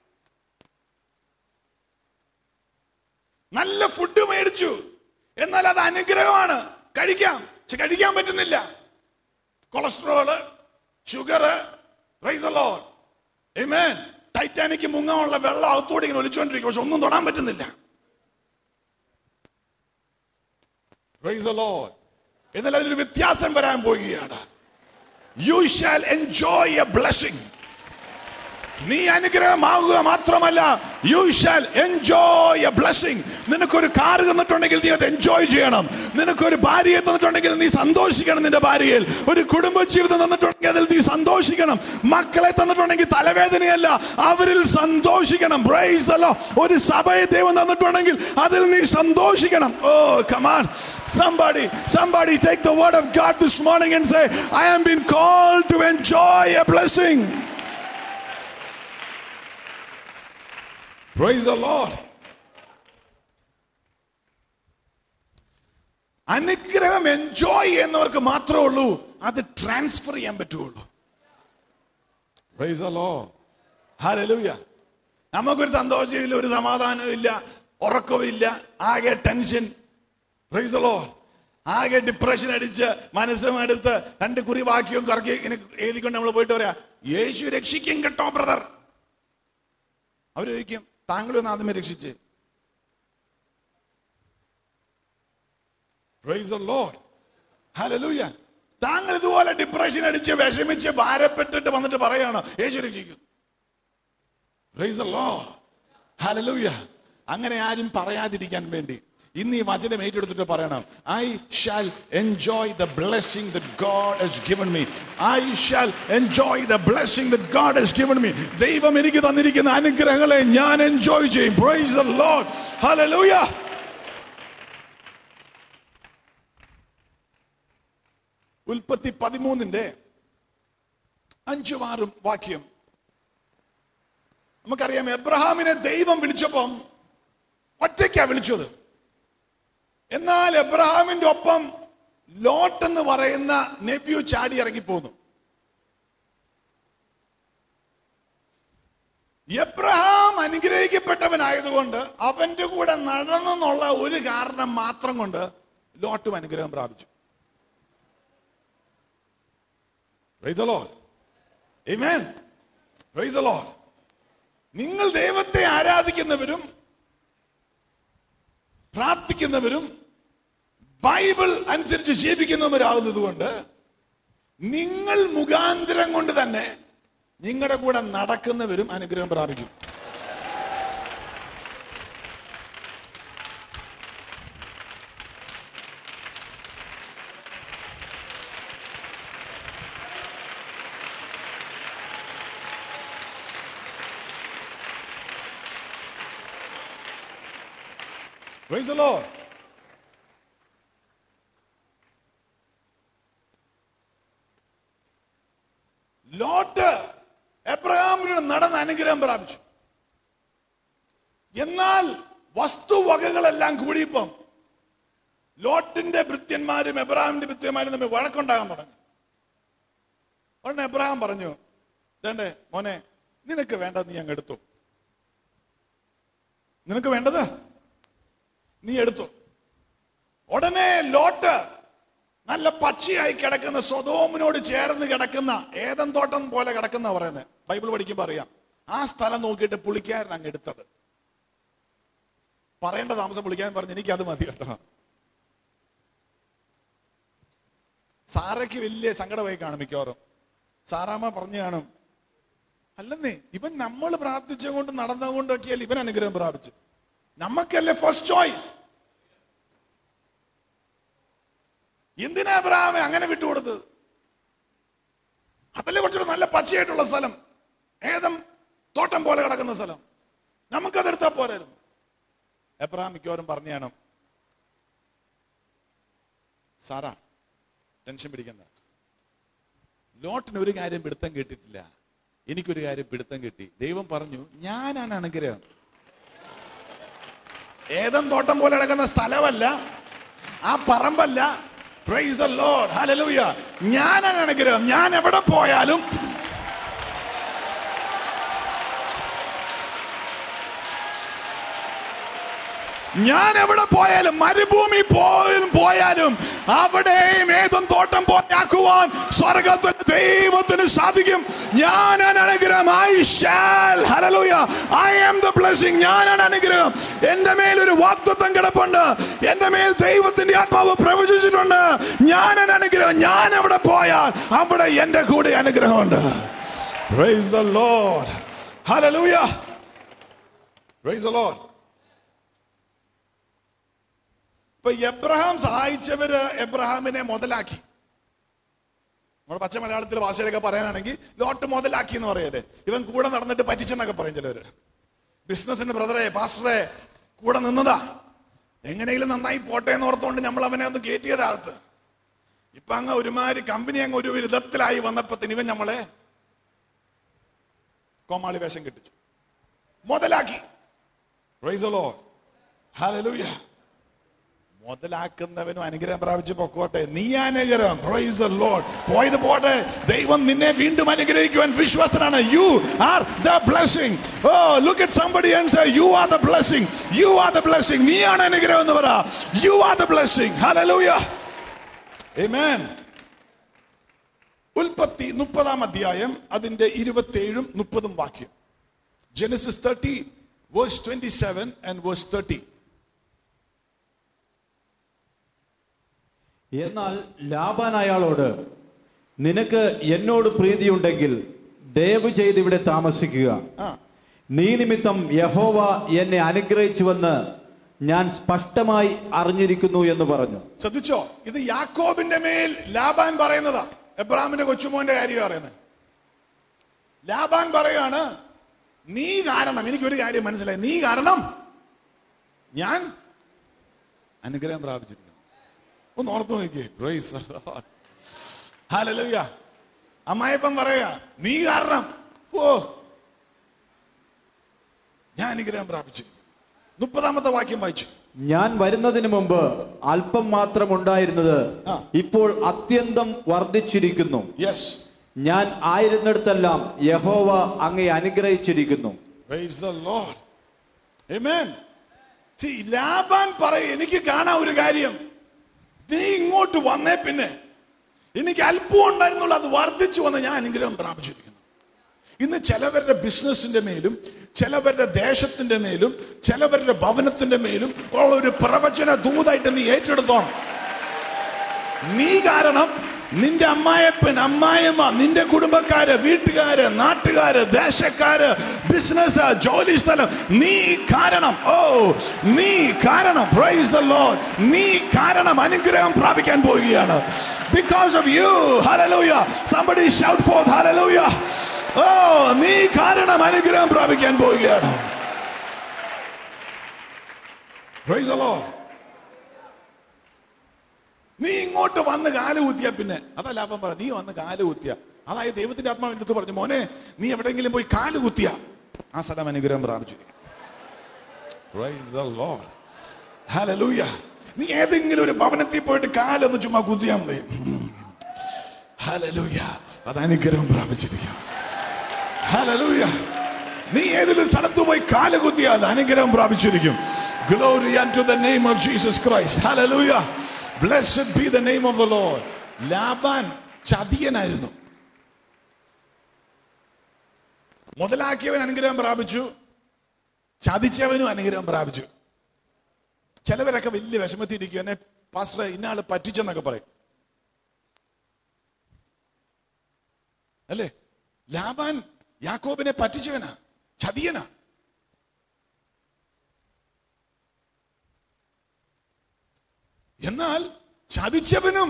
നല്ല ഫുഡ് മേടിച്ചു, എന്നാൽ അത് അനുഗ്രഹമാണ്, കഴിക്കാം, പക്ഷെ കഴിക്കാൻ പറ്റുന്നില്ല. Cholesterol, sugar. Praise the Lord. Amen. Titanic മുങ്ങാനുള്ള വെള്ളം അകത്തോടെ ഇങ്ങനെ ഒലിച്ചുകൊണ്ടിരിക്കും, പക്ഷെ ഒന്നും തൊടാൻ പറ്റുന്നില്ല. Praise the Lord. എന്നാൽ അതിലൊരു വ്യത്യാസം വരാൻ പോവുകയാണ്. You shall enjoy a blessing. നീ അനുഗ്രഹമാകുക മാത്രമല്ല, you shall enjoy a blessing. നിനക്കൊരു കാർ തന്നിട്ടുണ്ടെങ്കിൽ നീ അത് എൻജോയ് ചെയ്യണം. നിനക്കൊരു ഭാര്യയെ തന്നിട്ടുണ്ടെങ്കിൽ നീ സന്തോഷിക്കണം. നിന്റെ ഭാര്യയിൽ ഒരു കുടുംബ ജീവിതം തന്നിട്ടുണ്ടെങ്കിൽ അതിൽ നീ സന്തോഷിക്കണം. മക്കളെ തന്നിട്ടുണ്ടെങ്കിൽ തലവേദനയല്ല, അവരിൽ സന്തോഷിക്കണം. Praise the Lord. ഒരു സഭയെ ദൈവം തന്നിട്ടുണ്ടെങ്കിൽ അതിൽ നീ സന്തോഷിക്കണം. Oh, come on. Somebody, somebody take the word of God this morning and say, I am being called to enjoy a blessing. Praise the Lord. അനുഗ്രഹം എൻജോയ് ചെയ്യുന്നവർക്ക് മാത്രമേ ഉള്ളൂ അത് ട്രാൻസ്ഫർ ചെയ്യാൻ പറ്റുള്ളൂ. Praise the Lord. Hallelujah. നമുക്കൊരു സന്തോഷമില്ല, ഒരു സമാധാനവും ഇല്ല, ഉറക്കമില്ല, ആകെ ടെൻഷൻ. Praise the Lord. ആകെ ഡിപ്രഷൻ അടിച്ച് മനസ്സും എടുത്ത് രണ്ട് കുറി വാക്യവും കറക്കി ഇങ്ങനെ എഴുതിക്കൊണ്ട് നമ്മൾ പോയിട്ട് പറയാ, യേശു രക്ഷിക്കും കേട്ടോ ബ്രദർ. അവർ ചോദിക്കും, താങ്കളൊന്ന് ആദ്യമേ രക്ഷിച്ചേ. Praise the Lord. Hallelujah. താങ്കൾ ഇതുപോലെ ഡിപ്രഷൻ അടിച്ച് വിഷമിച്ച് ഭാരപ്പെട്ടിട്ട് വന്നിട്ട് പറയാണ് യേശു രക്ഷിക്കും. Praise the Lord. Hallelujah. അങ്ങനെ ആരും പറയാതിരിക്കാൻ വേണ്ടി ഇന്ന് ഈ വചനം ഏറ്റെടുത്തിട്ട് പറയണം, I shall enjoy the blessing that God has given me. I shall enjoy the blessing that God has given me. ദൈവം എനിക്ക് തന്നിരിക്കുന്ന അനുഗ്രഹങ്ങളെ ഞാൻ എൻജോയ് ചെയ്യും. Praise the Lord. ഹല്ലേലൂയ. ഉൽപ്പത്തി പതിമൂന്നിന്റെ അഞ്ചും ആറും വാക്യം നമുക്കറിയാം. എബ്രഹാമിനെ ദൈവം വിളിച്ചപ്പം ഒറ്റയ്ക്കാ വിളിച്ചത്. എന്നാൽ എബ്രഹാമിന്റെ ഒപ്പം ലോട്ട് എന്ന് പറയുന്ന നെബ്യു ചാടി ഇറങ്ങിപ്പോന്നു. എബ്രഹാം അനുഗ്രഹിക്കപ്പെട്ടവനായതുകൊണ്ട് അവന്റെ കൂടെ നടന്നെന്നുള്ള ഒരു കാരണം മാത്രം കൊണ്ട് ലോട്ടും അനുഗ്രഹം പ്രാപിച്ചു. Praise the Lord. Amen. Praise the Lord. നിങ്ങൾ ദൈവത്തെ ആരാധിക്കുന്നവരും പ്രാർത്ഥിക്കുന്നവരും ബൈബിൾ അനുസരിച്ച് ജീവിക്കുന്നവരാകുന്നത് കൊണ്ട് നിങ്ങൾ മുഖാന്തരം കൊണ്ട് തന്നെ നിങ്ങളുടെ കൂടെ നടക്കുന്നവരും അനുഗ്രഹം പ്രാപിക്കും. Praise the Lord. ലോട്ട് എബ്രഹാമിലൂടെ നടന്ന അനുഗ്രഹം പ്രാപിച്ചു. എന്നാൽ വസ്തുവകകളെല്ലാം കൂടിയപ്പം ലോട്ടിന്റെ ഭൃത്യന്മാരും എബ്രഹാമിന്റെ ഭൃത്യന്മാരും തമ്മിൽ വഴക്കുണ്ടാകാൻ തുടങ്ങി. ഉടനെ എബ്രഹാം പറഞ്ഞു, ഇതേണ്ടേ മോനെ, നിനക്ക് വേണ്ടത് നീ അങ്ങ് എടുത്തു. നിനക്ക് വേണ്ടത് നീ എടുത്തു. ഉടനെ ലോട്ട് നല്ല പച്ചയായി കിടക്കുന്ന സൊദോമിനോട് ചേർന്ന് കിടക്കുന്ന ഏദൻ തോട്ടം പോലെ കിടക്കുന്ന പറയുന്നത് ബൈബിൾ പഠിക്കുമ്പോ അറിയാം. ആ സ്ഥലം നോക്കിയിട്ട് പുള്ളിക്കാരൻ അങ്ങ് എടുത്തത്. പറയേണ്ട താമസം പുള്ളിക്കാരൻ പറഞ്ഞു, എനിക്ക് അത് മതി കേട്ടോ. സാറയ്ക്ക് വലിയ സങ്കടമായി കാണും മിക്കവാറും. സാറാമ്മ പറഞ്ഞു കാണും, അല്ലെന്നേ ഇവൻ നമ്മൾ പ്രാർത്ഥിച്ചുകൊണ്ട് നടന്നുകൊണ്ടൊക്കെയല്ലേ ഇവൻ അനുഗ്രഹം പ്രാപിച്ചു. നമുക്കല്ലേ ഫസ്റ്റ് ചോയ്സ്. എന്തിനാ അബ്രഹാമെ അങ്ങനെ വിട്ടുകൊടുത്തത്? അതല്ലേ കുറച്ചുകൂടെ നല്ല പച്ചയായിട്ടുള്ള സ്ഥലം, ഏദം തോട്ടം പോലെ കിടക്കുന്ന സ്ഥലം. നമുക്കതെടുത്താ പോരായിരുന്നു. എബ്രഹാം മിക്കവാറും പറഞ്ഞാണ്, സാറാ ടെൻഷൻ പിടിക്കണ്ട, ലോട്ടിന് ഒരു കാര്യം പിടുത്തം കിട്ടിയിട്ടില്ല, എനിക്കൊരു കാര്യം പിടുത്തം കിട്ടി. ദൈവം പറഞ്ഞു, ഞാനാണ് അനുഗ്രഹം. ഏദം തോട്ടം പോലെ കിടക്കുന്ന സ്ഥലമല്ല, ആ പറമ്പല്ല. Praise the Lord. Hallelujah. ഞാനാണ് അനുഗ്രഹം. ഞാൻ എവിടെ പോയാലും ഞാൻ എവിടെ പോയാലും മരുഭൂമി പോയാലും പോയാലും അവിടെയും ഏതും തോട്ടം പോയാക്കുവാൻ സ്വർഗ്ഗത്തിൽ ദൈവത്തിന് സാധിക്കും. ഞാനാണ് അനുഗ്രഹം. I shall. Hallelujah. I am the blessing. ഞാനാണ് അനുഗ്രഹം. എന്റെ മേൽ ഒരു വാഗ്ദത്തം കിടപ്പുണ്ട്. എന്റെ മേൽ ദൈവത്തിന്റെ ആത്മാവ് പ്രവചിച്ചിട്ടുണ്ട്. ഞാനാണ് അനുഗ്രഹം. ഞാൻ എവിടെ പോയാൽ അവിടെ എന്റെ കൂടെ അനുഗ്രഹമുണ്ട്. Praise the Lord. Hallelujah. Praise the Lord. ഇപ്പൊ എബ്രഹാം സഹായിച്ചവര് എബ്രഹാമിനെ മുതലാക്കി. നമ്മുടെ പച്ച മലയാളത്തിലെ ഭാഷയിലൊക്കെ പറയാനാണെങ്കിൽ ലോട്ട് മുതലാക്കി എന്ന് പറയല്ലേ. ഇവൻ കൂടെ നടന്നിട്ട് പറ്റിച്ചെന്നൊക്കെ പറയും ചിലവര്. ബിസിനസിന്റെ ബ്രദറെ പാസ്റ്ററെ കൂടെ നിന്നതാ, എങ്ങനെയെങ്കിലും നന്നായി പോട്ടെ എന്ന് ഓർത്തുകൊണ്ട് നമ്മൾ അവനെ ഒന്ന് കയറ്റിയതാകത്ത്. ഇപ്പൊ അങ്ങ് ഒരുമാതിരി കമ്പനി അങ്ങ് ഒരു വിധത്തിലായി വന്നപ്പത്തിന് ഇവൻ നമ്മളെ കോമാളി വേഷം കെട്ടിച്ചു, മുതലാക്കി. Praise the Lord. Hallelujah. മുതലാക്കുന്നവനും അനുഗ്രഹം പ്രാപിച്ച് പൊക്കോട്ടെ. നീ അനുഗ്രഹം. Praise the Lord. പോയത് പോട്ടെ. ദൈവം നിന്നെ വീണ്ടും അനുഗ്രഹിക്കുവാൻ വിശ്വസ്തനാണ്. You are the blessing. Oh, look at somebody and say, you are the blessing. You are the blessing. നീയാണ് അനുഗ്രഹം എന്ന് പറ. You are the blessing. Hallelujah. Amen. ഉൽപ്പത്തി മുപ്പതാം അധ്യായം അതിന്റെ ഇരുപത്തിയേഴും മുപ്പതും വാക്യം. Genesis thirty verse twenty-seven and verse thirty. എന്നാൽ ലാബാൻ അയാളോട്, നിനക്ക് എന്നോട് പ്രീതിയുണ്ടെങ്കിൽ ദയവ് ചെയ്ത് ഇവിടെ താമസിക്കുക. നീ നിമിത്തം യഹോവ എന്നെ അനുഗ്രഹിച്ചുവെന്ന് ഞാൻ സ്പഷ്ടമായി അറിഞ്ഞിരിക്കുന്നു എന്ന് പറഞ്ഞു. ശ്രദ്ധിച്ചോ, ഇത് യാക്കോബിന്റെ മേൽ ലാബാൻ പറയുന്നതാ. എബ്രാഹിമിന്റെ കൊച്ചുമോന്റെ കാര്യം പറയുന്നത്. ലാബാൻ പറയാണ്, നീ കാരണം, എനിക്കൊരു കാര്യം മനസ്സിലായി, നീ കാരണം ഞാൻ അനുഗ്രഹം പ്രാപിച്ചിരിക്കുന്നു. ഒന്ന് ഓർത്തു നോക്കിയേ. Praise the Lord. ഹല്ലേലൂയ. അമ്മായിപ്പം പറയാ, നീ കാരണം ഓ ഞാൻ അനുഗ്രഹം പ്രാപിച്ചിരിക്കുന്നു. മുപ്പതാമത്തെ വാക്യം വായിച്ചു. ഞാൻ വരുന്നതിന് മുമ്പ് അല്പം മാത്രം ഉണ്ടായിരുന്നത് ഇപ്പോൾ അത്യന്തം വർദ്ധിച്ചിരിക്കുന്നു. യെസ്. ഞാൻ ആയിരുന്നിടത്തെല്ലാം യഹോവ അങ്ങയെ അനുഗ്രഹിച്ചിരിക്കുന്നു. Praise the Lord. Amen. See, Laban പറയും, എനിക്ക് കാണാൻ ഒരു കാര്യം, നീ ഇങ്ങോട്ട് വന്നേ പിന്നെ എനിക്ക് അല്പം ഉണ്ടായിരുന്നുള്ളൂ, അത് വർദ്ധിച്ചു വന്ന് ഞാൻ അനുഗ്രഹം പ്രാപിച്ചിരിക്കുന്നു. ഇന്ന് ചിലവരുടെ ബിസിനസിന്റെ മേലും ചിലവരുടെ ദേശത്തിന്റെ മേലും ചിലവരുടെ ഭവനത്തിന്റെ മേലും ഉള്ള ഒരു പ്രവചന ദൂതായിട്ട് നീ ഏറ്റെടുത്തോണം. നീ കാരണം നിന്റെ അമ്മായപ്പൻ, അമ്മായിയമ്മ, നിന്റെ കുടുംബക്കാര്, വീട്ടുകാര്, നാട്ടുകാര്, ദേശക്കാര്, ബിസിനസ്, ജോലി സ്ഥലം, നീ കാരണം, ഓ നീ കാരണം, പ്രൈസ് ദി ലോർഡ്, നീ കാരണം അനുഗ്രഹം പ്രാപിക്കാൻ പോവുകയാണ്. Because of you, hallelujah. Somebody shout forth hallelujah. Oh, നീ കാരണം അനുഗ്രഹം പ്രാപിക്കാൻ പോവുകയാണ്. Praise the Lord. നീ ഇങ്ങോട്ട് വന്ന് കാല് കുത്തിയ പിന്നെ, അതല്ല അപ്പം പറ, നീ വന്ന് കാല് കുത്തിയ, അതായത് ദൈവത്തിന്റെ ആത്മാവ് എൻ്റെ അടുത്ത് പറഞ്ഞു, മോനെ നീ എവിടെയെങ്കിലും പോയി കാല് കുത്തിയ ആ സ്ഥലം അനുഗ്രഹം പ്രാപിച്ചു. Praise the Lord. Hallelujah. നീ ഏതെങ്കിലും ഒരു ഭവനത്തിൽ പോയിട്ട് കാലൊന്ന് ചുമ്മാ കുത്തിയാൽ മതി. Hallelujah. അത് അനുഗ്രഹം പ്രാപിച്ചിരിക്കുക. Hallelujah. നീ ഏതെങ്കിലും സ്ഥലത്ത് പോയി കാല് കുത്തിയാൽ അനുഗ്രഹം പ്രാപിച്ചിരിക്കും. Glory unto the name of Jesus Christ. Hallelujah. Blessed be the name of the Lord. ലാബാൻ ചതിയനായിരുന്നു. മുതലാക്കിയവൻ അനുഗ്രഹം പ്രാപിച്ചു, ചതിച്ചവനും അനുഗ്രഹം പ്രാപിച്ചു. ചിലവരൊക്കെ വലിയ വിഷമത്തിരിക്കും, എന്നെ പാസ്റ്റർ ഇന്നയാള് പറ്റിച്ചെന്നൊക്കെ പറയും അല്ലേ. ലാബാൻ യാക്കോബിനെ പറ്റിച്ചവനാ, ചതിയനാ. എന്നാൽ ചതിച്ചവനും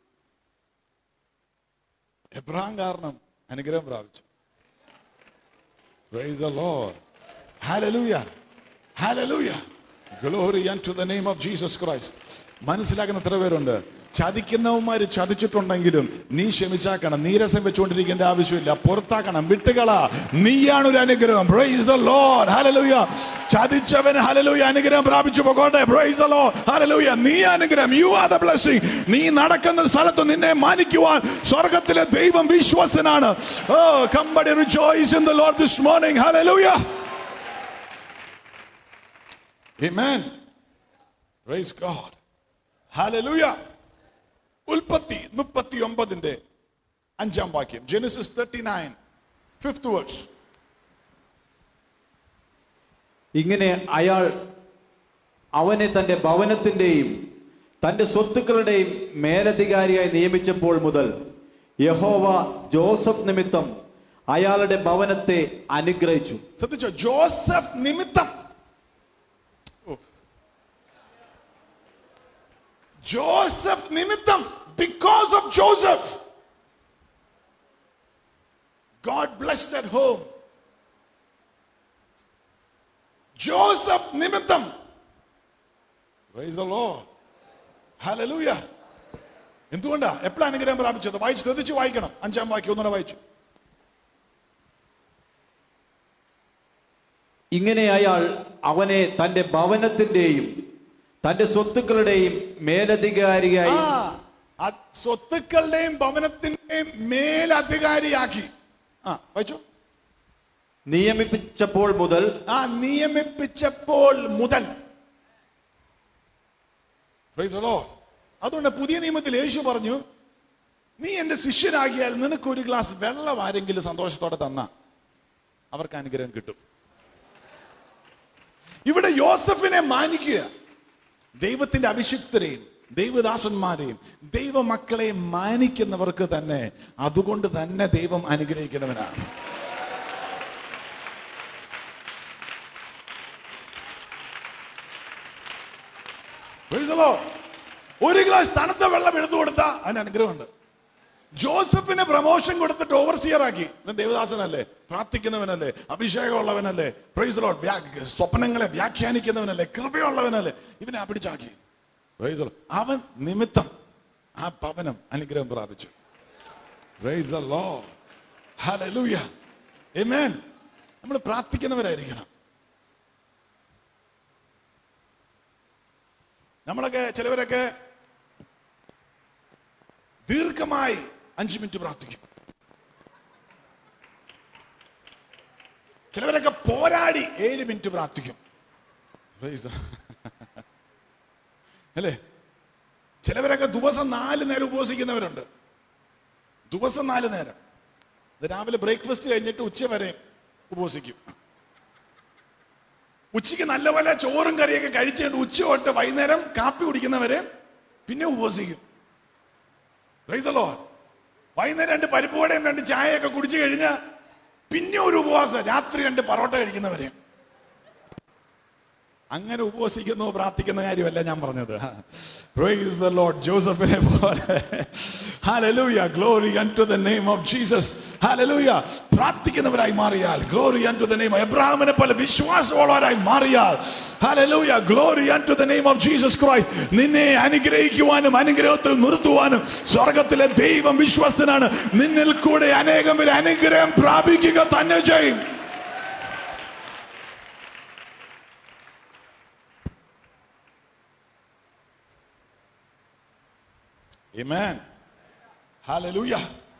എബ്രഹാം കാരണം അനുഗ്രഹം പ്രാപിച്ചു. Praise the Lord. Hallelujah. Hallelujah. Glory unto the name of Jesus Christ. മനസ്സിലാക്കുന്ന എത്ര പേരുണ്ട്? ചതിക്കുന്നവന്മാര് ചതിച്ചിട്ടുണ്ടെങ്കിലും നീ ക്ഷമിച്ചാക്കണം, നീരസം വെച്ചുകൊണ്ടിരിക്കേണ്ട ആവശ്യമില്ല, പുറത്താക്കണം, വിട്ടുകള. നീയാണ് ഒരു അനുഗ്രഹം. Praise the Lord. Hallelujah. ചതിച്ചവൻ ഹല്ലേലൂയ അനുഗ്രഹം പ്രാപിച്ചു പോകട്ടെ. Praise the Lord. Hallelujah. നീ അനുഗ്രഹം. You are the blessing. നീ നടക്കുന്ന സ്ഥലത്ത് നിന്നെ മാനിക്കുവാൻ സ്വർഗത്തിലെ ദൈവം വിശ്വസനാണ്. Oh, somebody rejoice in the Lord this morning. Hallelujah. Amen. Praise God. Hallelujah. ഉൽപ്പത്തി മുപ്പത്തി ഒമ്പതിന്റെ അഞ്ചാം വാക്യം. Genesis thirty-nine, fifth verse. ഇങ്ങനെ അയാൾ അവനെ തന്റെ ഭവനത്തിന്റെയും തന്റെ സ്വത്തുക്കളുടെയും മേലധികാരിയായി നിയമിച്ചപ്പോൾ മുതൽ യഹോവ ജോസഫ് നിമിത്തം അയാളുടെ ഭവനത്തെ അനുഗ്രഹിച്ചു. ശ്രദ്ധിച്ചോ, ജോസഫ് നിമിത്തം. Joseph നിമിത്തം, because of Joseph, God blessed that home. Joseph നിമിത്തം. Praise the Lord. Hallelujah. എന്തുകൊണ്ടാ? എപ്പോഴാണ് അനുഗ്രഹം പ്രാപിച്ചത്? വായിച്ചു, ശ്രദ്ധിച്ചു വായിക്കണം. അഞ്ചാം വാക്യം ഒന്നുകൂടെ വായിച്ചു. ഇങ്ങനെ അയാൾ അവനെ തന്റെ ഭവനത്തിന്റെയും തന്റെ സ്വത്തുക്കളുടെയും മേലധികാരിയായി സ്വത്തുക്കളുടെയും ഭവനത്തിന്റെയും മേലധികാരിയാക്കി ആ വായിച്ചു. നിയമിപ്പിച്ചപ്പോൾ മുതൽ ആ നിയമിപ്പിച്ചപ്പോൾ മുതൽ. Praise the Lord. അതുകൊണ്ട് പുതിയ നിയമത്തിൽ യേശു പറഞ്ഞു, നീ എന്റെ ശിഷ്യനാകിയാൽ നിനക്ക് ഒരു ഗ്ലാസ് വെള്ളം ആരെങ്കിലും സന്തോഷത്തോടെ തന്ന അവർക്ക് അനുഗ്രഹം കിട്ടും. ഇവിടെ യോസഫിനെ മാനിക്കുക. ദൈവത്തിന്റെ അഭിഷിക്തരെയും ദൈവദാസന്മാരെയും ദൈവമക്കളെയും മാനിക്കുന്നവർക്ക് തന്നെ അതുകൊണ്ട് തന്നെ ദൈവം അനുഗ്രഹിക്കുന്നവനാണ്. ഒരു ഗ്ലാസ് തണുത്ത വെള്ളം എടുത്തു കൊടുത്താ അതിന് അനുഗ്രഹമുണ്ട്. ജോസഫിന് പ്രമോഷൻ കൊടുത്തിട്ട് ഓവർസിയർ ആക്കി. ഇവൻ ദേവദാസനല്ലേ, പ്രാർത്ഥിക്കുന്നവനല്ലേ, അഭിഷേകമുള്ളവനല്ലേ, പ്രൈസ് ദി ലോർഡ്, സ്വപ്നങ്ങളെ വ്യാഖ്യാനിക്കുന്നവനല്ലേ, കൃപയുള്ളവനല്ലേ, ഇവനെ പിടിച്ചാക്കി. Praise the Lord. അവൻ നിമിത്തം ആ ഭവനം അനുഗ്രഹം പ്രാപിച്ചു. Praise the Lord. ഹല്ലേലൂയ. ആമേൻ. നമ്മൾ പ്രാർത്ഥിക്കുന്നവരായിരിക്കണം. നമ്മളൊക്കെ ചിലവരൊക്കെ ദീർഘമായി അഞ്ചു മിനിറ്റ് പ്രാർത്ഥിക്കും. ചിലവരൊക്കെ പോരാടി ഏഴ് മിനിറ്റ് പ്രാർത്ഥിക്കും. അല്ലേ? ചിലവരൊക്കെ ദിവസം നാല് നേരം ഉപവസിക്കുന്നവരുണ്ട്. ദിവസം നാല് നേരം. രാവിലെ ബ്രേക്ക്ഫാസ്റ്റ് കഴിഞ്ഞിട്ട് ഉച്ച വരെ ഉപവസിക്കും. ഉച്ചയ്ക്ക് നല്ലപോലെ ചോറും കറിയൊക്കെ കഴിച്ചിട്ട് ഉച്ച തൊട്ട് വൈകുന്നേരം കാപ്പി കുടിക്കുന്നവരെ പിന്നെ ഉപവസിക്കും. Praise the Lord. വൈകുന്നേരം രണ്ട് പരിപ്പ് വടയും രണ്ട് ചായയൊക്കെ കുടിച്ചു കഴിഞ്ഞാൽ പിന്നെ ഒരു ഉപവാസം. രാത്രി രണ്ട് പൊറോട്ട കഴിക്കുന്നവരെ. അങ്ങനെ ഉപവസിക്കുന്നു പ്രാർത്ഥിക്കുന്ന കാര്യമല്ല ഞാൻ പറഞ്ഞത്. Praise the Lord. ജോസഫിനെ പോലെ ഹല്ലേലൂയ, glory unto the name of Jesus. ഹല്ലേലൂയ. പ്രാർത്ഥിക്കുന്നവരായി മാറിയാൽ ഗ്ലോറി അൺടു ദി നെയിം. എബ്രഹാമിനെ പോലെ വിശ്വാസമുള്ളവരായി മാറിയാൽ ഹല്ലേലൂയ, glory unto the name of Jesus Christ. നിന്നെ അനുഗ്രഹിക്കുവാനും അനുഗ്രഹത്തിൽ നിർത്തുവാനും സ്വർഗത്തിലെ ദൈവം വിശ്വസ്തനാണ്. നിന്നിൽ കൂടെ അനേകം പേര് അനുഗ്രഹം പ്രാപിക്കുക തന്നെ ചെയ്യും. Amen. Hallelujah.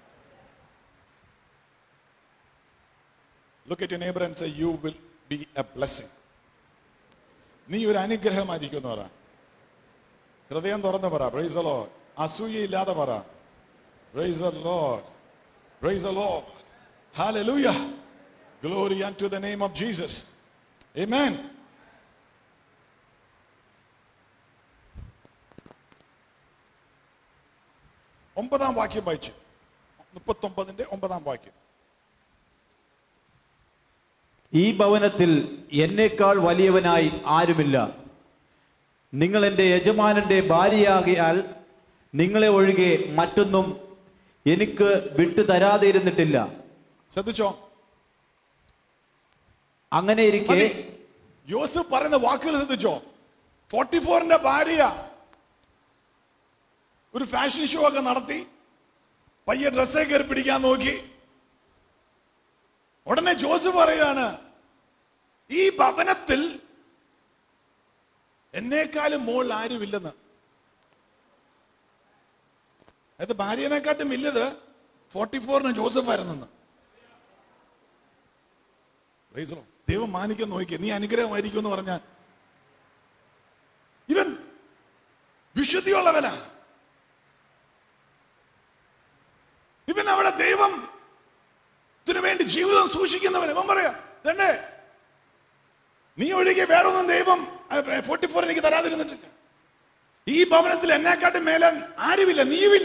Look at your neighbor and say, you will be a blessing. നീ ഒരു അനുഗ്രഹമായിരിക്കും എന്ന് പറ. ഹൃദയം തുറന്ന് പറ. Praise the Lord. അസൂയയില്ലാതെ പറ. Praise the Lord. Praise the Lord. Hallelujah. Glory unto the name of Jesus. Amen. ഒമ്പതാം വാക്യം വായിച്ചു. മുപ്പത്തി ഒമ്പതിന്റെ ഒമ്പതാം വാക്യം. ഈ ഭവനത്തിൽ എന്നേക്കാൾ വലിയവനായി ആരുമില്ല. നിങ്ങൾ എന്റെ യജമാനന്റെ ഭാര്യയാകിയാൽ നിങ്ങളെ ഒഴികെ മറ്റൊന്നും എനിക്ക് വിട്ടു തരാതെ ഇരുന്നിട്ടില്ല. ശ്രദ്ധിച്ചോ? അങ്ങനെ ഇരിക്കെ യോസഫ് പറയുന്ന വാക്കുകൾ ശ്രദ്ധിച്ചോ? ഫോർട്ടി ഫോറിന്റെ ഭാര്യ ഒരു ഫാഷൻ ഷോ ഒക്കെ നടത്തി പയ്യെ ഡ്രസ്സേ കയറി പിടിക്കാൻ നോക്കി. ഉടനെ ജോസഫ് പറയുകയാണ്, ഈ ഭവനത്തിൽ എന്നേക്കാളും മോൾ ആരുമില്ലെന്ന്. അതായത് ഭാര്യനെക്കാട്ടും വലുത് ഫോർട്ടി ഫോറിന് ജോസഫ് ആയിരുന്നെന്ന്. ദൈവം മാനിക്കാൻ നോക്കി. നീ അനുഗ്രഹമായിരിക്കും എന്ന് പറഞ്ഞാൽ ഇവൻ വിശുദ്ധിയുള്ളവനാ. ഇവൻ അവിടെ ദൈവത്തിന് വേണ്ടി ജീവിതം സൂക്ഷിക്കുന്നവൻ. ഇവൻ പറയാ, തന്നെ നീ ഒഴികെ വേറൊന്നും ദൈവം ഫോർട്ടി ഫോർ എനിക്ക് തരാതിരുന്നിട്ടില്ല. ഈ ഭവനത്തിൽ എന്നെക്കാട്ടും മേലെ ആരുമില്ല, നീയുമില്ല.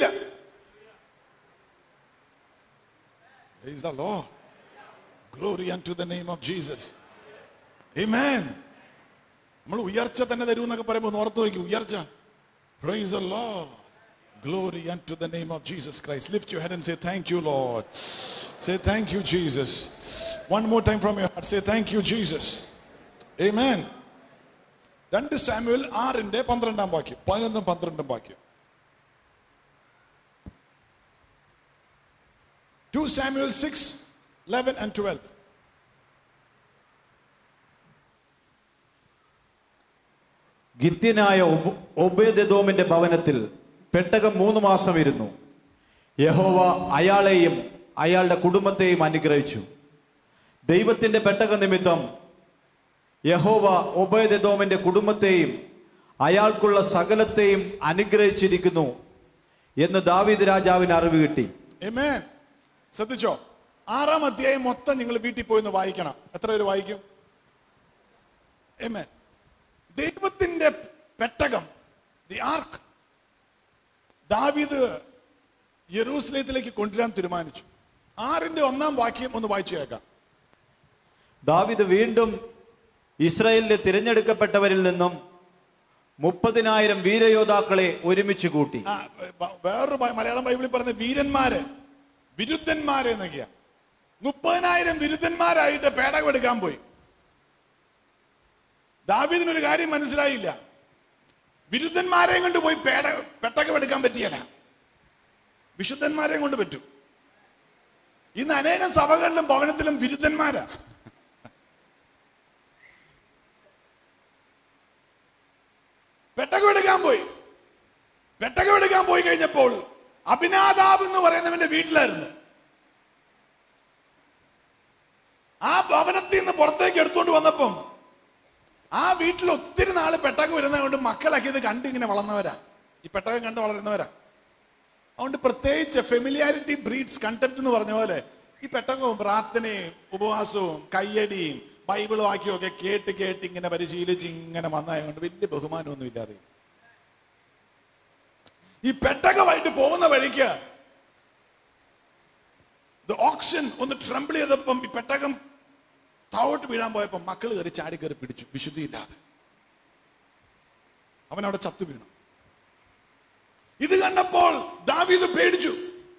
Praise the Lord. Glory unto the name of Jesus. Amen. നമ്മൾ ഉയർച്ച തന്നെ തരുമെന്നൊക്കെ പറയുമ്പോൾ ഓർത്ത് നോക്കി. ഉയർച്ച. Praise the Lord. Glory unto the name of Jesus Christ. Lift your head and say, thank you, Lord. Say, thank you, Jesus. One more time from your heart. Say, thank you, Jesus. Amen. രണ്ട് സാമുവേൽ ആറിന്റെ പന്ത്രണ്ടാം വാക്യം. പതിനൊന്നും പന്ത്രണ്ടും വാക്യം. Two Samuel six eleven and twelve. ഗിത്യനായ ഒബേദെദോമിന്റെ ഭവനത്തിൽ പെട്ടകം മൂന്ന് മാസം ഇരുന്നു. യഹോവ അയാളെയും അയാളുടെ കുടുംബത്തെയും അനുഗ്രഹിച്ചു. ദൈവത്തിന്റെ പെട്ടക നിമിത്തം യഹോവ ഒബേദെദോമിന്റെ കുടുംബത്തെയും അയാൾക്കുള്ള സകലത്തെയും അനുഗ്രഹിച്ചിരിക്കുന്നു എന്ന് ദാവീദ് രാജാവിന് അറിവ് കിട്ടി. ആമേൻ. ശ്രദ്ധിച്ചോ? ആറാം അധ്യായം മൊത്തം നിങ്ങൾ വീട്ടിൽ പോയി ഒന്ന് വായിക്കണം. എത്ര പേര് വായിക്കും? Amen. ദൈവത്തിന്റെ പെട്ടകം, ദി ആർക്ക്, ദാവീദ് യെരൂശലേത്തിലേക്ക് കൊണ്ടുവരാൻ തീരുമാനിച്ചു. ആറിന്റെ ഒന്നാം വാക്യം ഒന്ന് വായിച്ചു കേൾക്കാം. ദാവീദ് വീണ്ടും ഇസ്രായേലിലെ തിരഞ്ഞെടുക്കപ്പെട്ടവരിൽ നിന്നും മുപ്പതിനായിരം വീരയോദ്ധാക്കളെ ഒരുമിച്ച് കൂട്ടി. വേറൊരു മലയാളം ബൈബിളിൽ പറഞ്ഞ വീരന്മാര്, വിരുദ്ധന്മാരെ എന്നൊക്കെയാ. മുപ്പതിനായിരം വിരുദ്ധന്മാരായിട്ട് പേടകം എടുക്കാൻ പോയി. ദാവീദിനൊരു കാര്യം മനസ്സിലായില്ല. വിരുദ്ധന്മാരെയും കൊണ്ട് പോയി പേട പെട്ടകം എടുക്കാൻ പറ്റിയല്ല, വിശുദ്ധന്മാരെയും കൊണ്ട് പറ്റും. ഇന്ന് അനേകം സഭകളിലും ഭവനത്തിലും വിരുദ്ധന്മാരാ. പെട്ടകം എടുക്കാൻ പോയി. പെട്ടകം എടുക്കാൻ പോയി കഴിഞ്ഞപ്പോൾ അഭിനാദാബ് എന്ന് പറയുന്നവന്റെ വീട്ടിലായിരുന്നു. ആ ഭവനത്തിൽ നിന്ന് പുറത്തേക്ക് എടുത്തുകൊണ്ട് വന്നപ്പം ആ വീട്ടിൽ ഒത്തിരി നാള് പെട്ടകം വരുന്നത് കൊണ്ട് മക്കളൊക്കെ ഇത് കണ്ട് ഇങ്ങനെ വളർന്നവരാ, ഈ പെട്ടകം കണ്ട് വളരുന്നവരാ. അതുകൊണ്ട് പ്രത്യേകിച്ച് ഫെമിലിയാരിറ്റി ബ്രീഡ്സ് കണ്ടംപ്റ്റ് എന്ന് പറഞ്ഞ പോലെ ഈ പെട്ടകവും പ്രാർത്ഥനയും ഉപവാസവും കയ്യടിയും ബൈബിൾ വാക്യവും ഒക്കെ കേട്ട് കേട്ട് ഇങ്ങനെ പരിശീലിച്ച് ഇങ്ങനെ വന്നതുകൊണ്ട് വലിയ ബഹുമാനമൊന്നും ഇല്ലാതെ ഈ പെട്ടകമായിട്ട് പോകുന്ന വഴിക്ക് ഓക്ഷൻ ഒന്ന് ട്രംബിൾ ചെയ്തപ്പം ഈ പെട്ടകം താവോട്ട് വീഴാൻ പോയപ്പോ മക്കൾ കയറി ചാടി കയറി പിടിച്ചു, വിശുദ്ധിയില്ലാതെ. അവൻ അവിടെ ചത്തു വീണു. ഇത് കണ്ടപ്പോൾ ദാവീദ് പേടിച്ചു.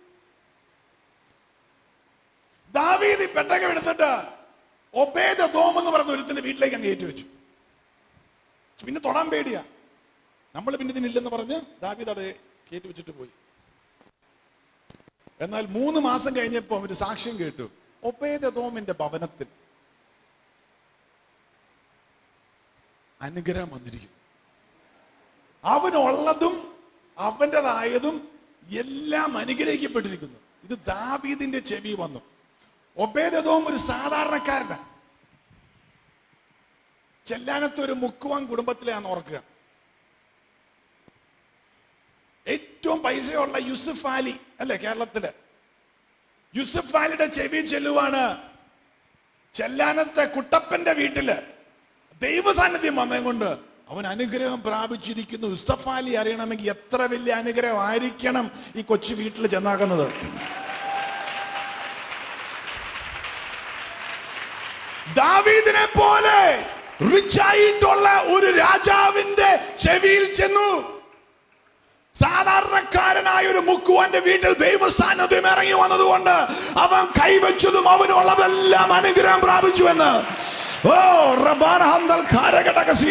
ദാവീദ് ഈ പെട്ടകം എടുത്തിട്ട് ഒബേദോം എന്ന് പറഞ്ഞ ഒരുത്തിന്റെ വീട്ടിലേക്ക് അങ്ങ് ഏറ്റുവെച്ചു. പിന്നെ തൊടാൻ പേടിയാ. നമ്മൾ പിന്നെ ഇതിനില്ലെന്ന് പറഞ്ഞ് ദാവീദ് അവിടെ കയറ്റി വെച്ചിട്ട് പോയി. എന്നാൽ മൂന്ന് മാസം കഴിഞ്ഞപ്പോ ഒരു സാക്ഷ്യം കേട്ടു. ഒബേദോമിന്റെ ഭവനത്തിൽ അനുഗ്രഹം വന്നിരിക്കുന്നു. അവനുള്ളതും അവൻ്റെതായതും എല്ലാം അനുഗ്രഹിക്കപ്പെട്ടിരിക്കുന്നു. ഇത് ദാവീദിന്റെ ചെവി വന്നു. ഒബേദോം ഒരു സാധാരണക്കാരനാണ്. ചെല്ലാനത്ത് ഒരു മുക്കുവാൻ കുടുംബത്തിലാന്ന് ഓർക്കുക. ഏറ്റവും പൈസയുള്ള യൂസഫ് അലി അല്ലെ കേരളത്തില്, യൂസഫ് അലിയുടെ ചെവി ചെല്ലുവാണ് ചെല്ലാനത്തെ കുട്ടപ്പന്റെ വീട്ടില് ദൈവ സാന്നിധ്യം വന്നത് കൊണ്ട് അവൻ അനുഗ്രഹം പ്രാപിച്ചിരിക്കുന്നു. യൂസഫ് അലി അറിയണമെങ്കിൽ എത്ര വലിയ അനുഗ്രഹം ആയിരിക്കണം ഈ കൊച്ചു വീട്ടിൽ ചെന്നാക്കുന്നത്. ദാവീദിനെ പോലെ റിച്ച് ആയിട്ടുള്ള ഒരു രാജാവിന്റെ ചെവിയിൽ ചെന്നു. സാധാരണക്കാരനായ ഒരു മുക്കുവന്റെ വീട്ടിൽ ദൈവ സാന്നിധ്യം ഇറങ്ങി വന്നതുകൊണ്ട് അവൻ കൈവച്ചതും അവനുള്ളതെല്ലാം അനുഗ്രഹം പ്രാപിച്ചു എന്ന്. ഓ റബ്ബാന ഹംദൽ ഖാരകടകസിയ.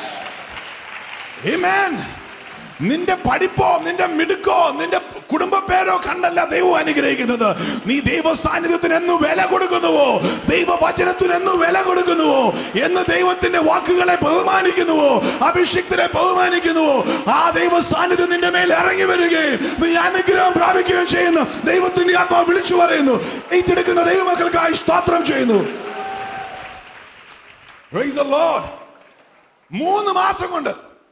ആമേൻ. നിന്റെ പഠിപ്പോ നിന്റെ മിടുക്കോ നിന്റെ കുടുംബ പേരോ കണ്ടല്ല ദൈവം അനുഗ്രഹിക്കുന്നത്. നീ ദൈവ സാന്നിധ്യത്തിന് എന്ന് വില കൊടുക്കുന്നുവോ, ദൈവ വചനത്തിന് എന്ന് വില കൊടുക്കുന്നുവോ, എന്ന് ദൈവത്തിന്റെ വാക്കുകളെ ബഹുമാനിക്കുന്നുവോ, അഭിഷിക്തരെ ബഹുമാനിക്കുന്നുവോ, ആ ദൈവ സാന്നിധ്യം നിന്റെ മേൽ ഇറങ്ങി വരികയും നീ അനുഗ്രഹം പ്രാപിക്കുകയും ചെയ്യുന്നു. ദൈവത്തിന്റെ ആത്മാവ് വിളിച്ചു പറയുന്നു. ഏറ്റെടുക്കുന്ന ദൈവമക്കൾക്കായി സ്തോത്രം ചെയ്യുന്നു. Praise the Lord. മൂന്ന് മാസം കൊണ്ട്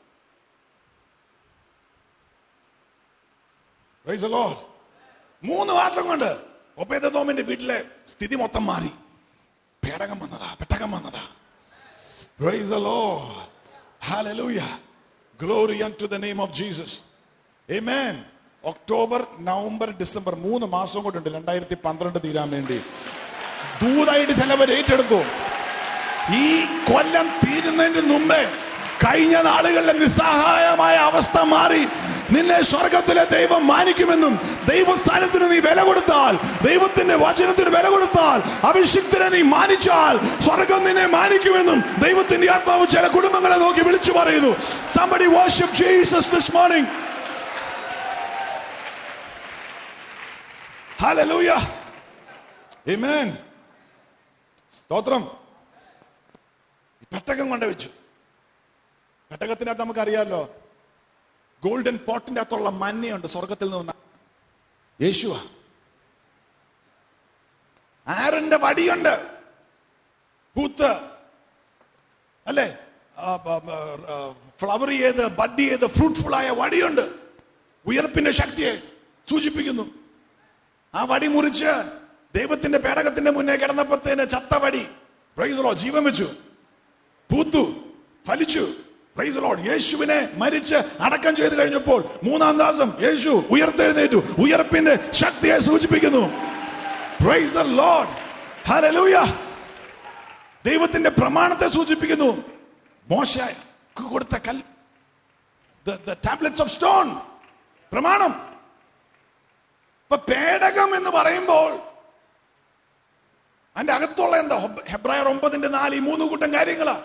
Praise the Lord. മൂന്ന് മാസം കൊണ്ട് ഒബേദോമിന്റെ വീട്ടിലെ സ്ഥിതി മൊത്തം മാറി. പേടകം വന്നതാ, പെട്ടകം വന്നതാ. Praise the Lord. Hallelujah. Glory unto the name of Jesus. Amen. October November December മൂന്ന് മാസം കൊണ്ടുണ്ട് രണ്ടായിരത്തി പന്ത്രണ്ട് തീരാൻ വേണ്ടി. ദൂതായിട്ട് ചിലവർ ഏറ്റെടുക്കും. ഈ കൊല്ലം തീരുന്നതിന് മുമ്പേ കഴിഞ്ഞ നാളുകളിലെ നിസ്സഹായമായ അവസ്ഥ മാറി നിന്നെ സ്വർഗത്തിലെ ദൈവം മാനിക്കുമെന്നും, ദൈവ സ്ഥാനത്തിന് നീ വില കൊടുത്താൽ, ദൈവത്തിന്റെ വചനത്തിന് വില കൊടുത്താൽ, അഭിഷിക്തനെ നീ മാനിച്ചാൽ സ്വർഗം നിന്നെ മാനിക്കുമെന്നും ദൈവത്തിന്റെ ആത്മാവ് ചില കുടുംബങ്ങളെ നോക്കി വിളിച്ചു പറയുന്നു. Somebody worship Jesus this morning. Hallelujah. Amen. സ്തോത്രം. പെട്ടകം കൊണ്ടുവച്ചു. പെട്ടകത്തിനകത്ത് നമുക്കറിയാമല്ലോ ഗോൾഡൻ പോട്ടിന്റെ അകത്തുള്ള മഞ്ഞയുണ്ട്, സ്വർഗത്തിൽ നിന്ന് യേശുവ. ആറിന്റെ വടിയുണ്ട്, പൂത്ത് അല്ലെ, ഫ്ലവർ ചെയ്ത് ബഡ് ചെയ്ത് ഫ്രൂട്ട്ഫുൾ ആയ വടിയുണ്ട്. ഉയർപ്പിന്റെ ശക്തിയെ സൂചിപ്പിക്കുന്നു. ആ വടി മുറിച്ച് ദൈവത്തിന്റെ പേടകത്തിന്റെ മുന്നേ കിടന്നപ്പോഴത്തേന് ചത്ത വടി പ്രൈസ് ദി ലോർഡ് ജീവൻ വെച്ചു. പൂത്തു, ഫലിച്ചു. Praise the Lord. യേശുവിനെ മരിച്ച് അടക്കം ചെയ്ത് കഴിഞ്ഞപ്പോൾ മൂന്നാം ദിവസം യേശു ഉയർത്തെഴുന്നേറ്റു. ഉയർപ്പിന്റെ ശക്തിയെ സൂചിപ്പിക്കുന്നു. Praise the Lord. ഹല്ലേലൂയ. ദൈവത്തിന്റെ പ്രമാണത്തെ സൂചിപ്പിക്കുന്നു. മോശ കൊടുത്ത കൽ the tablets of stone, പ്രമാണം. ഇപ്പൊ പേടകം എന്ന് പറയുമ്പോൾ അതിന്റെ അകത്തുള്ള എന്താ? ഹെബ്രായർ ഒമ്പതിന്റെ നാല്, ഈ മൂന്ന് കൂട്ടം കാര്യങ്ങളാ.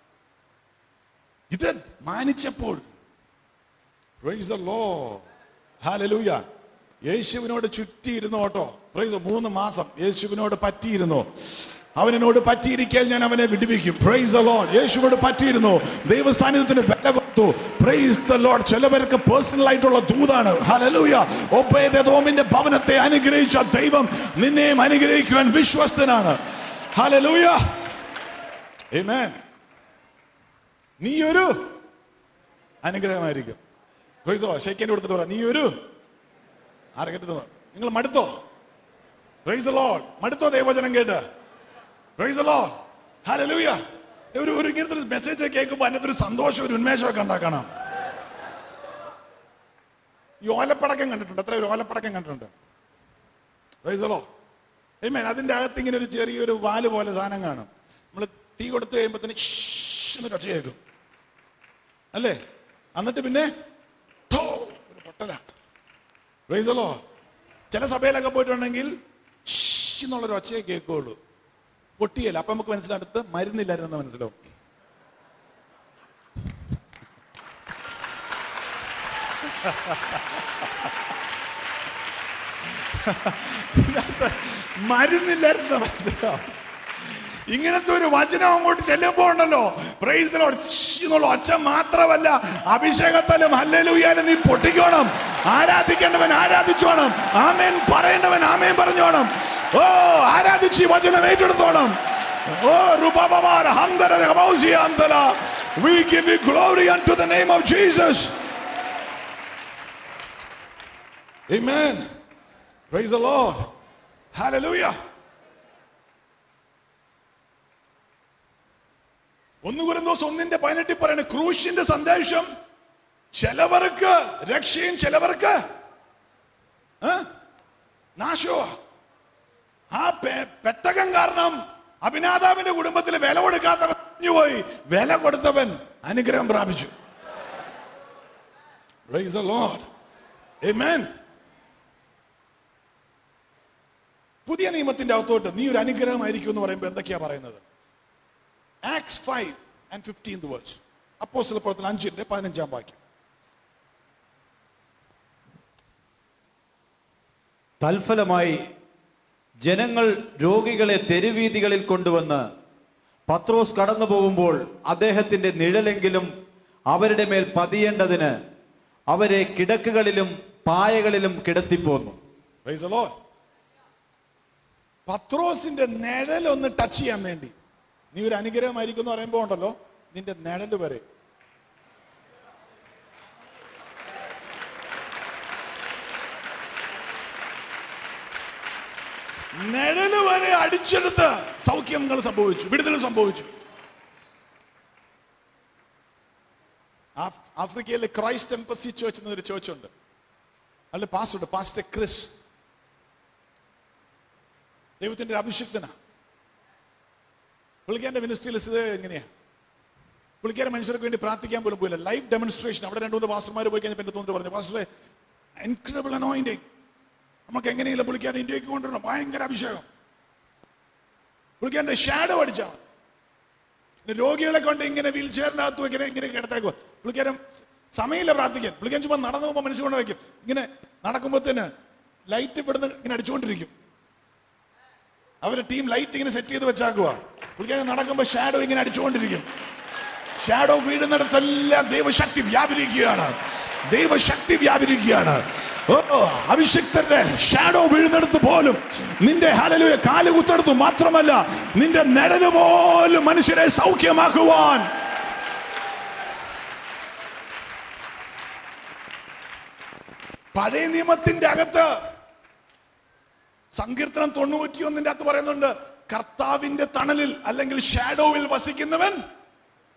ഇത് മാനിച്ചപ്പോൾ പ്രൈസ് ദി ലോർഡ്. ഹല്ലേലൂയ. യേശുവിനോട് ചുറ്റിയിരുന്നു കേട്ടോ. പ്രൈസ്. മൂന്ന് മാസം യേശുവിനോട് പറ്റിയിരുന്നു. അവനോട് പറ്റിയിരിക്കാൻ ഞാൻ അവനെ വിടുവിക്കും. Praise the Lord. യേശുവോട് പറ്റിയിരുന്നു. ദൈവ സാന്നിധ്യത്തിന് വില കൊടുത്തു. Praise the Lord. ചിലവർക്ക് പേഴ്സണൽ ആയിട്ടുള്ള ദൂതാണ്. ഹല്ലേലൂയ. ഒബേദെദോമിന്റെ ഭവനത്തെ അനുഗ്രഹിച്ച ദൈവം നിന്നെയും അനുഗ്രഹിക്കുവാൻ വിശ്വസ്തനാണ്. ഹല്ലേലൂയ. ആമേൻ. നീ ഒരു അനുഗ്രഹമായിരിക്കും. Praise the Lord. ഷെയ്ക്കൻഡ് കൊടുത്തിട്ട് പറ, നീ ഒരു ആരെങ്കിലും നിങ്ങൾ മടുത്തോ? Praise the Lord. മടുത്തോ ദൈവവചനം കേട്ട്? Praise the Lord. ഹല്ലേലൂയ. ഒരു ഒരു ഇങ്ങനത്തെ ഒരു മെസ്സേജ് കേൾക്കുമ്പോൾ അതിനകത്ത് ഒരു സന്തോഷം, ഒരു ഉന്മേഷമൊക്കെ ഉണ്ടാക്കണം. ഈ ഓലപ്പടക്കം കണ്ടിട്ടുണ്ട്? എത്ര ഒരു ഓലപ്പടക്കം കണ്ടിട്ടുണ്ട്? Praise the Lord. ആമേൻ. അതിന്റെ അകത്ത് ഇങ്ങനെ ഒരു ചെറിയൊരു വാല് പോലെ സാധനം കാണും. നമ്മൾ തീ കൊടുത്തു കഴിയുമ്പോൾ തന്നെ എന്നൊരു ഒച്ച കേൾക്കും അല്ലേ? എന്നിട്ട് പിന്നെ ഒരു പൊട്ടല. Praise the Lord. ചില സഭയിലൊക്കെ പോയിട്ടുണ്ടെങ്കിൽ എന്നുള്ളൊരു ഒച്ചയെ കേൾക്കുള്ളൂ, പൊട്ടിയല്ല. അപ്പൊ നമുക്ക് മനസ്സിലടുത്ത് മരുന്നില്ലായിരുന്നെന്ന് മനസ്സിലാവും. മരുന്നില്ലായിരുന്ന മനസ്സിലാവും. ഇങ്ങനത്തെ ഒരു വചനം അങ്ങോട്ട് ചെല്ലുമ്പോ ഉണ്ടല്ലോ, പ്രൈസ് ദി ലോർഡ് എന്നുള്ള ഒച്ച മാത്രമല്ല, അഭിഷേകത്താലും ഹല്ലേലൂയാലും നീ പൊട്ടിക്കോണം. ആരാധിക്കേണ്ടവൻ ആരാധിച്ചോണം. ആമേൻ പറയേണ്ടവൻ ആമേൻ പറഞ്ഞോണം. ഓ, ആരാധിച്ച് വചനം ഏറ്റെടുത്തോണം. ഓ റുബബബാര ഹംദര ഗബൗസിയ അന്തല. We give you glory unto the name of Jesus. Amen. Praise the Lord. Hallelujah. ഒന്ന് കൊരിന്തോസ് ഒന്നിന്റെ പതിനെട്ടിൽ പറയുന്നത് ക്രൂശിന്റെ സന്ദേശം ചിലവർക്ക് രക്ഷയും ചിലവർക്ക് നാശവും. ആ പെട്ടകം കാരണം അഭിനാദാവിന്റെ കുടുംബത്തിൽ വില കൊടുക്കാത്തവൻ പോയി, വില കൊടുത്തവൻ അനുഗ്രഹം പ്രാപിച്ചു. Praise the Lord. Amen. പുതിയ നിയമത്തിന്റെ അകത്തോട്ട് നീ ഒരു അനുഗ്രഹമായിരിക്കും എന്ന് പറയുമ്പോൾ എന്തൊക്കെയാ പറയുന്നത്? Acts five and fifteenth verse. അപ്പോസ്തല പ്രവർത്തനം അഞ്ചിന്റെ പതിനഞ്ചാം വാക്യം. തൽഫലമായി ജനങ്ങൾ രോഗികളെ തെരുവീതികളിൽ കൊണ്ടുവന്ന് പത്രോസ് കടന്നു പോകുമ്പോൾ അദ്ദേഹത്തിന്റെ നിഴലെങ്കിലും അവരുടെ മേൽ പതിയേണ്ടതിന് അവരെ കിടക്കുകളിലും പായകളിലും കിടത്തിപ്പോന്നു. Praise the Lord. പത്രോസിന്റെ നിഴൽ ഒന്ന് ടച്ച് ചെയ്യാൻ വേണ്ടി നീ ഒരു അനുഗ്രഹമായിരിക്കും എന്ന് പറയുമ്പോ ഉണ്ടല്ലോ, നിന്റെ നിഴല് വരെ നിഴല് വരെ അടിച്ചെടുത്ത് സൗഖ്യങ്ങൾ സംഭവിച്ചു, വിടുതൽ സംഭവിച്ചു. ആഫ്രിക്കയിലെ ക്രൈസ്റ്റ് എംബസി ചേർച്ച് എന്നൊരു ചേർച്ച് ഉണ്ട്. അല്ല പാസ്റ്റർ പാസ്റ്റർ ക്രിസ്, ദൈവത്തിന്റെ അഭിഷിക്തനാ. പുള്ളിക്കാരന്റെ മിനിസ്ട്രിയിൽ ഇത് എങ്ങനെയാ? പുള്ളിക്കാരൻ മനുഷ്യർക്ക് വേണ്ടി പ്രാർത്ഥിക്കാൻ പോലും പോയില്ല. Live demonstration. അവിടെ രണ്ടു മൂന്ന് പാസ്റ്റർമാർ പോയി കഴിഞ്ഞപ്പോൾ എന്റെ തോന്നി പറഞ്ഞു, പാസ്റ്ററെ ഇൻക്രെഡിബിൾ അനോയിന്റിങ്, നമുക്ക് എങ്ങനെയില്ല പുള്ളിക്കാരൻ ഇന്ത്യക്ക് കൊണ്ടുവരണം, ഭയങ്കര അഭിഷേകം. പുള്ളിക്കാരന്റെ ഷാഡോ അടിച്ചാണ്. രോഗികളെ കൊണ്ട് ഇങ്ങനെ വീൽ ചെയറിനകത്ത് ഇങ്ങനെ ഇങ്ങനെ കിടത്തേക്കുക. പുള്ളിക്കാരൻ സമയമില്ല പ്രാർത്ഥിക്കാൻ. പുള്ളിക്കാരൻ ചുമ്മാ നടന്നു പോകുമ്പോൾ മനുഷ്യ കൊണ്ട് വയ്ക്കും. ഇങ്ങനെ നടക്കുമ്പോഴത്തേന് ലൈറ്റ് ഇവിടുന്ന് ഇങ്ങനെ അടിച്ചുകൊണ്ടിരിക്കും. അവരുടെ ടീം ലൈറ്റ് ഇങ്ങനെ സെറ്റ് ചെയ്ത് വെച്ചാക്കുക. പുള്ളിക്കാരൻ നടക്കുമ്പോൾ ഷാഡോ ഇങ്ങനെ അടിച്ചുകൊണ്ടിരിക്കും. ഷാഡോ വീഴുന്നിടത്തെല്ലാം ദൈവശക്തി വ്യാപരിക്കുകയാണ്. ദൈവശക്തി വ്യാപരിക്കുകയാണ്. ഓ, അഭിഷിക്തന്റെ ഷാഡോ വീഴുന്നിടത്ത് പോലും നിന്റെ ഹല്ലേലൂയ കാല് കുത്തെടുത്തു മാത്രമല്ല, നിന്റെ നിഴല് പോലും മനുഷ്യരെ സൗഖ്യമാക്കുവാൻ പഴയ നിയമത്തിന്റെ അകത്ത് സങ്കീർത്തനം തൊണ്ണൂറ്റിയൊന്നിന്റെ അകത്ത് പറയുന്നുണ്ട്, കർത്താവിന്റെ തണലിൽ അല്ലെങ്കിൽ ഷാഡോവിൽ വസിക്കുന്നവൻ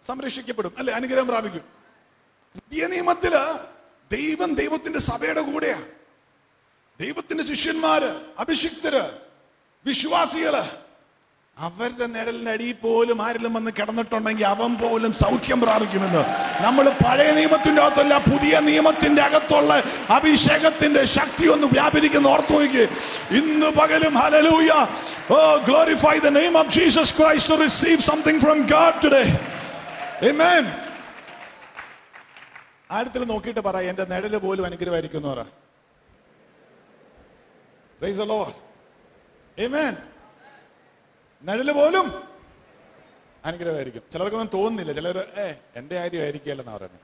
സംരക്ഷിക്കപ്പെടും, അല്ലെ? അനുഗ്രഹം പ്രാപിക്കും. പുതിയ നിയമത്തില് ദൈവം ദൈവത്തിന്റെ സഭയുടെ കൂടെയാ. ദൈവത്തിന്റെ ശിഷ്യന്മാര്, അഭിഷിക്തര്, വിശ്വാസികള്, അവരുടെ നിഴലിന്റെ അടിയിൽ പോലും ആരെങ്കിലും വന്ന് കിടന്നിട്ടുണ്ടെങ്കിൽ അവൻ പോലും സൗഖ്യം പ്രാപിക്കുമെന്ന്. നമ്മൾ പഴയ നിയമത്തിന്റെ അകത്തല്ല, പുതിയ നിയമത്തിന്റെ അകത്തുള്ള അഭിഷേകത്തിന്റെ ശക്തി ഒന്ന് വ്യാപരിക്കുന്ന ഓർത്തു നോക്കി. ഇന്ന് പകലും ഹല്ലേലൂയ, oh glorify the name of Jesus Christ to receive something from God today. Amen. ആഴത്തിൽ നോക്കിയിട്ട് പറ, എന്റെ നിഴല് പോലും അനുഗ്രഹമായിരിക്കും എന്ന് പറ. Praise the Lord. Amen. നിഴല് പോലും അനുഗ്രഹമായിരിക്കും. ചിലർക്കൊന്നും തോന്നുന്നില്ല, ചിലർ ഏ എന്റെ കാര്യമായിരിക്കല്ലെന്നാ പറയുന്നത്.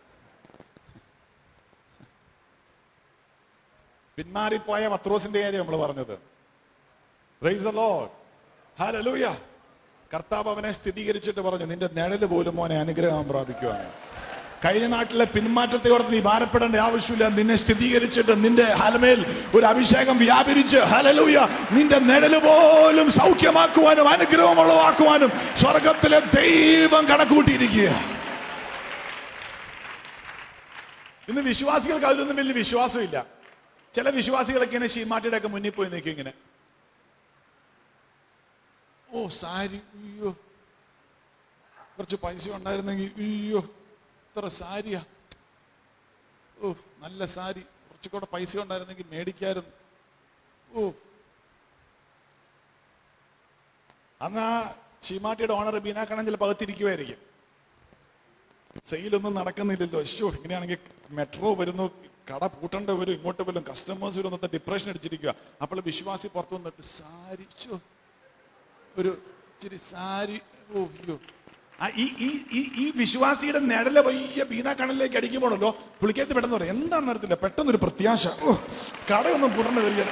പിന്മാറിപ്പോയ പത്രോസിന്റെ കാര്യം നമ്മൾ പറഞ്ഞത്. Praise the Lord. Hallelujah. കർത്താവ് അവനെ സ്ഥിരീകരിച്ചിട്ട് പറഞ്ഞു, നിന്റെ നിഴല് പോലും മോനെ അനുഗ്രഹം പ്രാപിക്കുവാണ്. കഴിഞ്ഞ നാട്ടിലെ പിന്മാറ്റത്തെ ഓർത്ത് നീ ഭാരപ്പെടേണ്ട ആവശ്യമില്ല. നിന്നെ സ്ഥിരീകരിച്ചിട്ട് നിന്റെ ഹലമേൽ ഒരു അഭിഷേകം വ്യാപരിച്ച് ഹല്ലേലൂയ നിന്റെ നിഴല് പോലും സൗഖ്യമാക്കുവാനും അനുഗ്രഹമുള്ളതാക്കുവാനും സ്വർഗത്തിലെ ദൈവം കണക്കുകൂട്ടിയിരിക്കുക. ഇന്ന് വിശ്വാസികൾക്ക് അതിലൊന്നും വലിയ വിശ്വാസമില്ല. ചില വിശ്വാസികളൊക്കെ ഇങ്ങനെ ശീമാട്ടിയുടെ ഒക്കെ മുന്നിൽ പോയി നിൽക്കും ഇങ്ങനെ. ഓ സാരി, അയ്യോ കുറച്ച് പൈസ ഉണ്ടായിരുന്നെങ്കിൽ, അയ്യോ ഇത്ര സാരിയാ, ഓ നല്ല സാരി, കുറച്ചുകൂടെ പൈസ ഉണ്ടായിരുന്നെങ്കിൽ മേടിക്കായിരുന്നു. ഓ അന്ന് ആ ചീമാട്ടിയുടെ ഓണർ ബീനാക്കണം ചിലപ്പോൾ അകത്തിരിക്കുമായിരിക്കും. സെയിലൊന്നും നടക്കുന്നില്ലല്ലോ, ശോ ഇങ്ങനെയാണെങ്കിൽ മെട്രോ വരുന്നു, കട പൂട്ടേണ്ട വരും, ഇങ്ങോട്ട് വരും, കസ്റ്റമേഴ്സ് വരും എന്നത്തെ ഡിപ്രഷൻ അടിച്ചിരിക്കുക. അപ്പോൾ വിശ്വാസി പുറത്തു വന്നിട്ട് സാരി, ശോ ഒരു ഇച്ചിരി സാരി, ഓ അയ്യോ. ഈ വിശ്വാസിയുടെ നിഴല് വയ്യ ബീനാക്കണലിലേക്ക് അടിക്കുമ്പോഴല്ലോ പുള്ളിക്കകത്ത് പെട്ടെന്ന് പറയാം, എന്താണെന്ന് അറിയത്തില്ല, പെട്ടെന്നൊരു പ്രത്യാശ, ഓ കടയൊന്നും പൂട്ടേണ്ട വരിക.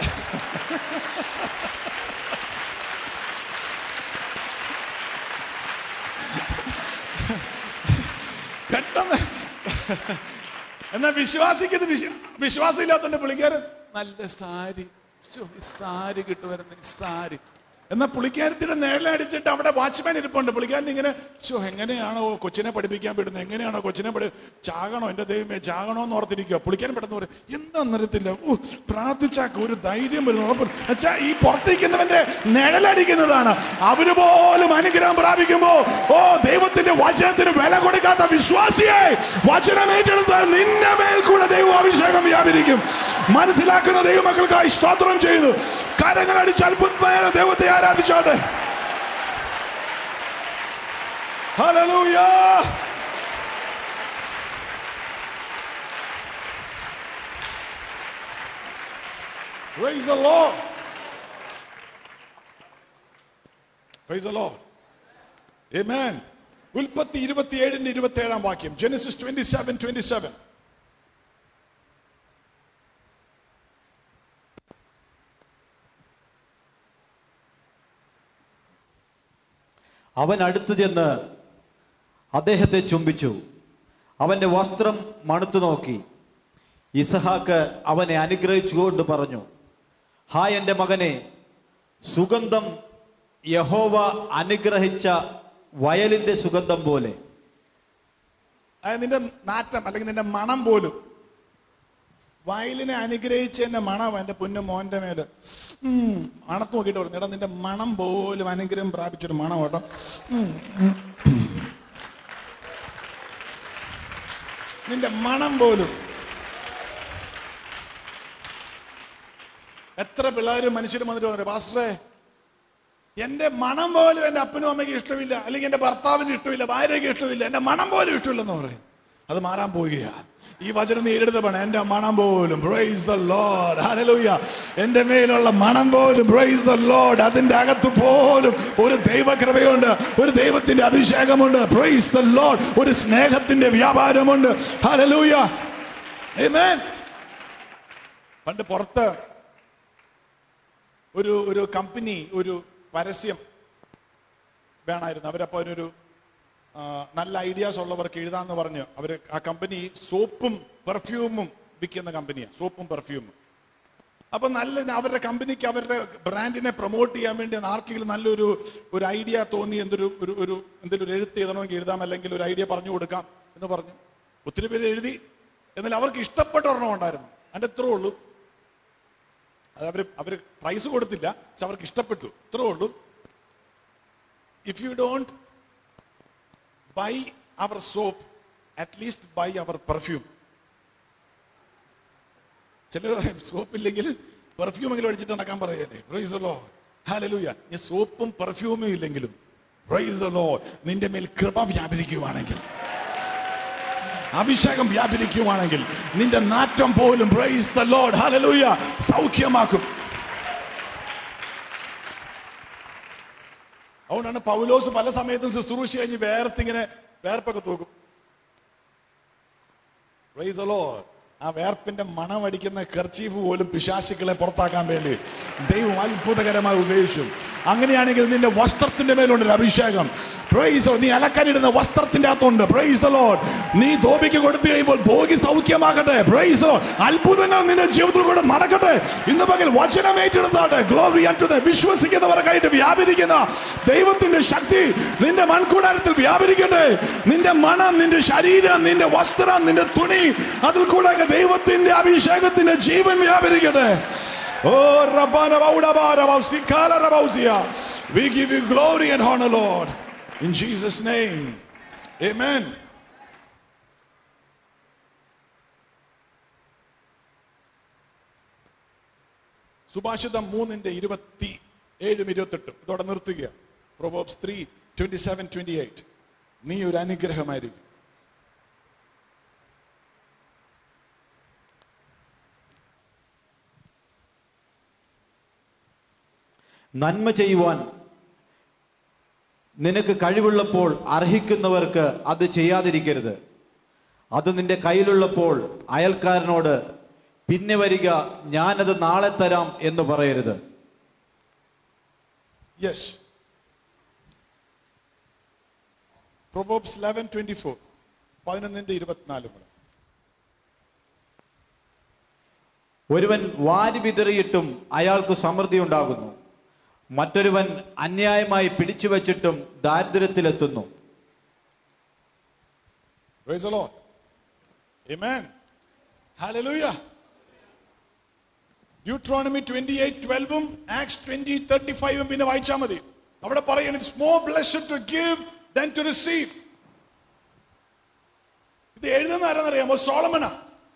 പെട്ടെന്ന്. എന്നാ വിശ്വാസിക്ക് ഇത് വിശ്വാസം ഇല്ലാത്തതുകൊണ്ട് പുള്ളിക്കാരൻ നല്ല സാരി, സാരി കിട്ടുമായിരുന്നു സാരി. എന്നാ പുള്ളിക്കാരത്തിന്റെ നിഴലടിച്ചിട്ട് അവിടെ വാച്ച്മാൻ ഇരിപ്പുണ്ട്. പുള്ളിക്കാരൻ ഇങ്ങനെ ഷോ എങ്ങനെയാണോ കൊച്ചിനെ പഠിപ്പിക്കാൻ വിടുന്നത്, എങ്ങനെയാണോ കൊച്ചിനെ പഠി ചാകണോ എന്റെ ദൈവമേ ചാകണോ എന്ന് ഓർത്തിരിക്കുക. പുള്ളിക്കാരൻ പെട്ടെന്ന് പറയും, എന്താന്നറിയത്തില്ല, ഓ പ്രാർത്ഥിച്ചാക്ക ഒരു ധൈര്യം വരുന്നു. അച്ഛാ ഈ പുറത്തേക്കുന്നവന്റെ നിഴലടിക്കുന്നതാണ്. അവര് പോലും അനുഗ്രഹം പ്രാപിക്കുമ്പോ ഓ ദൈവത്തിന്റെ വചനത്തിന് വില കൊടുക്കാത്ത വിശ്വാസിയെ വചനം ഏറ്റെടുത്താൽ നിന്റെ മേൽ കൂടെ ദൈവ അഭിഷേകം വ്യാപരിക്കും. മനസ്സിലാക്കുന്ന ദൈവമക്കൾക്കായി സ്തോത്രം ചെയ്തു. കരങ്ങൾ അടിച്ച് അത്ഭുതമായ ദൈവത്തെ ആരാധിച്ചോട്ടെ. ഹല്ലേലൂയ. Praise the Lord. Praise the Lord. Amen. ഉൽപ്പത്തി ഇരുപത്തിയേഴിന്റെ ഇരുപത്തി ഏഴാം വാക്യം. Genesis twenty-seven twenty-seven. അവൻ അടുത്തു ചെന്ന് അദ്ദേഹത്തെ ചുംബിച്ചു. അവന്റെ വസ്ത്രം മണുത്തു നോക്കി. ഇസഹാക്ക് അവനെ അനുഗ്രഹിച്ചുകൊണ്ട് പറഞ്ഞു, ഹായ് എന്റെ മകനെ, സുഗന്ധം യഹോവ അനുഗ്രഹിച്ച വയലിന്റെ സുഗന്ധം പോലെ. നിന്റെ നാറ്റം അല്ലെങ്കിൽ നിന്റെ മണം പോലും വയലിനെ അനുഗ്രഹിച്ചതിന്റെ മണം എന്റെ പൊന്നു മോന്റെ മേല് ഉം മണത്ത് നോക്കിയിട്ട് പറഞ്ഞു, എടാ നിന്റെ മണം പോലും അനുഗ്രഹം പ്രാപിച്ചൊരു മണം കേട്ടോ. നിന്റെ മണം പോലും. എത്ര പിള്ളേരും മനുഷ്യരും വന്നിട്ട് പറഞ്ഞു, പാസ്റ്ററെ എന്റെ മണം പോലും എന്റെ അപ്പനും അമ്മയ്ക്ക് ഇഷ്ടമില്ല, അല്ലെങ്കിൽ എന്റെ ഭർത്താവിന് ഇഷ്ടമില്ല, ഭാര്യയ്ക്ക് ഇഷ്ടമില്ല, എന്റെ മണം പോലും ഇഷ്ടമില്ലെന്ന് പറയും. അത് മാറാൻ പോവുകയാ. ഈ വചനം നീ എടുത്ത് വേണം, എന്റെ മണം പോലും. Praise the Lord. ഹല്ലേലൂയ. എന്റെ മേലുള്ള മണം പോലും. Praise the Lord. അതിന്റെ അകത്ത് പോലും ഒരു ദൈവകൃപയുണ്ട്, ഒരു ദൈവത്തിന്റെ അഭിഷേകമുണ്ട്. Praise the Lord. ഒരു സ്നേഹത്തിന്റെ വ്യാപാരമുണ്ട്. ഹല്ലേലൂയ. ആമേൻ. പണ്ട് പുറത്ത് ഒരു ഒരു കമ്പനി ഒരു പരസ്യം വേണമായിരുന്നു. അവരപ്പോ അതിനൊരു നല്ല ഐഡിയാസ് ഉള്ളവർക്ക് എഴുതാന്ന് പറഞ്ഞ് അവര് ആ കമ്പനി സോപ്പും പെർഫ്യൂമും വിൽക്കുന്ന കമ്പനിയാണ്. സോപ്പും പെർഫ്യൂമും. അപ്പൊ നല്ല അവരുടെ കമ്പനിക്ക് അവരുടെ ബ്രാൻഡിനെ പ്രൊമോട്ട് ചെയ്യാൻ വേണ്ടി ആർക്കെങ്കിലും നല്ലൊരു ഒരു ഐഡിയ തോന്നി, എന്തൊരു ഒരു ഒരു എന്തെങ്കിലും ഒരു എഴുത്ത് എഴുതണമെങ്കിൽ എഴുതാം, അല്ലെങ്കിൽ ഒരു ഐഡിയ പറഞ്ഞു കൊടുക്കാം എന്ന് പറഞ്ഞു. ഒത്തിരി പേര് എഴുതി. എന്നാൽ അവർക്ക് ഇഷ്ടപ്പെട്ട ഒരെണ്ണം ഉണ്ടായിരുന്നു. അതിന്റെ ഇത്രേ ഉള്ളൂ. അത് അവര് അവര് പ്രൈസ് കൊടുത്തില്ല, പക്ഷെ അവർക്ക് ഇഷ്ടപ്പെട്ടു. ഇത്രേ ഉള്ളൂ. If you don't buy our soap, at least buy our perfume. ചിലർ സോപ്പ് ഇല്ലെങ്കിൽ പെർഫ്യൂം എങ്കിലും അടിച്ചിട്ട് നടക്കാൻ പറയല്ലേ. പ്രൈസ് ദി ലോർഡ്, ഹല്ലേലൂയ. ഈ സോപ്പും പെർഫ്യൂമും ഇല്ലെങ്കിലും പ്രൈസ് ദി ലോർഡ്, നിന്റെ മേൽ കൃപ വ്യാപരിക്കുവാണെങ്കിൽ, അഭിഷേകം വ്യാപരിക്കുവാണെങ്കിൽ, നിന്റെ നാറ്റം പോലും പ്രൈസ് ദി ലോർഡ് ഹല്ലേലൂയ സൗഖ്യമാക്കും. അതുകൊണ്ടാണ് പൗലോസ് പല സമയത്തും ശുശ്രൂഷ കഴിഞ്ഞ് വേർത്തിങ്ങനെ വേർപ്പൊക്കെ തൂക്കും. പ്രൈസ് ദി ലോർഡ്. ആ വേർപ്പിന്റെ മണമടിക്കുന്ന കർച്ചീഫ് പോലും പിശാചുക്കളെ പുറത്താക്കാൻ വേണ്ടി ദൈവം അത്ഭുതകരമായി ഉപയോഗിച്ചു. അങ്ങനെയാണെങ്കിൽ നിന്റെ വസ്ത്രത്തിന്റെ മേലുണ്ട് ഒരു അഭിഷേകം. Praise the Lord. നീ അലക്കാനിടുന്ന വസ്ത്രത്തിന്റെ അകത്തുണ്ട്. Praise the Lord. നീ ധോബിക്ക് കൊടുത്തു കഴിയുമ്പോൾ ധോബി സൗഖ്യമാകട്ടെ. Praise the Lord. അത്ഭുതങ്ങൾ നിന്റെ ജീവിതത്തിൽ കൂടെ നടക്കട്ടെ. ഇന്ന് പകൽ വചനം ഏറ്റെടുത്താട്ടെ. ഗ്ലോറി ടു ദ വിശ്വസിക്കുന്നവർക്കായിട്ട് വ്യാപരിക്കുന്ന ദൈവത്തിന്റെ ശക്തി നിന്റെ മൺകൂടാരത്തിൽ വ്യാപരിക്കട്ടെ. നിന്റെ മണം, നിന്റെ ശരീരം, നിന്റെ വസ്ത്രം, നിന്റെ തുണി, അതിൽ കൂടെ ദൈവത്തിന്റെ അഭിഷേകത്തിന്റെ ജീവൻ വ്യാപരിക്കട്ടെ. Oh, Rabbana Baudabara Bausikala Rabausia. We give you glory and honor, Lord. In Jesus' name. Amen. സുഭാഷിതം മൂന്നിന്റെ ഇരുപത്തി ഏഴും ഇരുപത്തെട്ടും ഇതോടെ നിർത്തുക. Proverbs three twenty-seven twenty-eight. നീ ഒരു അനുഗ്രഹമായിരിക്കും. നന്മ ചെയ്യുവാൻ നിനക്ക് കഴിവുള്ളപ്പോൾ അർഹിക്കുന്നവർക്ക് അത് ചെയ്യാതിരിക്കരുത്. അത് നിന്റെ കയ്യിലുള്ളപ്പോൾ അയൽക്കാരനോട് പിന്നെ വരിക, ഞാനത് നാളെ തരാം എന്ന് പറയരുത്. Yes. Proverbs eleven twenty-four. പതിനൊന്നിന്റെ ഇരുപത്തിനാല്. ഒരുവൻ വാരി വിതറിയിട്ടും അയാൾക്ക് സമൃദ്ധി ഉണ്ടാകുന്നു. മറ്റൊരുവൻ അന്യായമായി പിടിച്ചു വച്ചിട്ടും ദാരിദ്ര്യത്തിലെത്തുന്നു. Praise the Lord. Amen. Hallelujah. Deuteronomy twenty-eight twelve ഉം Acts twenty thirty-five ഉം പിന്നെ വായിച്ചാൽ മതി. അവിടെ പറയുന്നത് it's more blessed to give than to receive. ഇത് എഴുതുന്ന ആരാന്നറിയാമോ? സോളമനാ.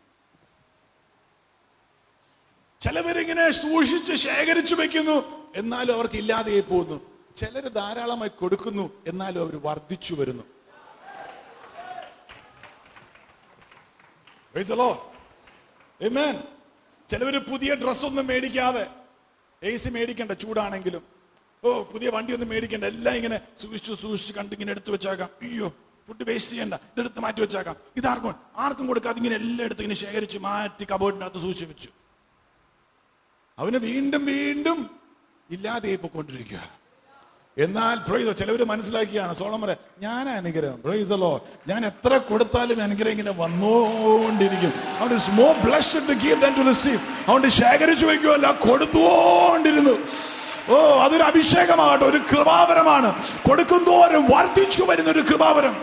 ചിലവരിങ്ങനെ സൂക്ഷിച്ച് ശേഖരിച്ചു വെക്കുന്നു, എന്നാലും അവർക്ക് ഇല്ലാതെയായി പോകുന്നു. ചിലര് ധാരാളമായി കൊടുക്കുന്നു, എന്നാലും അവർ വർദ്ധിച്ചു വരുന്നു. Praise the Lord. Amen. ചിലവര് പുതിയ ഡ്രസ്സൊന്നും മേടിക്കാതെ, എ സി മേടിക്കണ്ട ചൂടാണെങ്കിലും, ഓ പുതിയ വണ്ടിയൊന്നും മേടിക്കണ്ട, എല്ലാം ഇങ്ങനെ സൂക്ഷിച്ചു സൂക്ഷിച്ച് കണ്ട് ഇങ്ങനെ എടുത്തു വെച്ചാക്കാം. അയ്യോ ഫുഡ് വേസ്റ്റ് ചെയ്യണ്ട, ഇതെടുത്ത് മാറ്റി വെച്ചാക്കാം. ഇതാർക്കും ആർക്കും കൊടുക്കാതെ ഇങ്ങനെ എല്ലാം എടുത്ത് ഇങ്ങനെ ശേഖരിച്ച് മാറ്റി കബോർഡിനകത്ത് സൂക്ഷിച്ചു വെച്ചു. അവന് വീണ്ടും വീണ്ടും ഇല്ലാതെ പോയിക്കൊണ്ടിരിക്കുക. എന്നാൽ പ്രൈസ് ചിലവര് മനസ്സിലാക്കിയാണ്, സോളമനെ ഞാൻ അനുഗ്രഹം, പ്രൈസ് ദി ലോർഡ്, ഞാൻ എത്ര കൊടുത്താലും അനുഗ്രഹം ഇങ്ങനെ വന്നുകൊണ്ടിരിക്കും. അതുകൊണ്ട് it's more blessed to give than to receive. അതുകൊണ്ട് ശേഖരിച്ചു വെക്കുകയല്ല, കൊടുത്തുകൊണ്ടിരുന്നു. ഓ അതൊരു അഭിഷേകമാകട്ടെ, ഒരു കൃപാവരമാണ്. കൊടുക്കുന്തോറും വർദ്ധിച്ചു വരുന്ന ഒരു കൃപാവരം.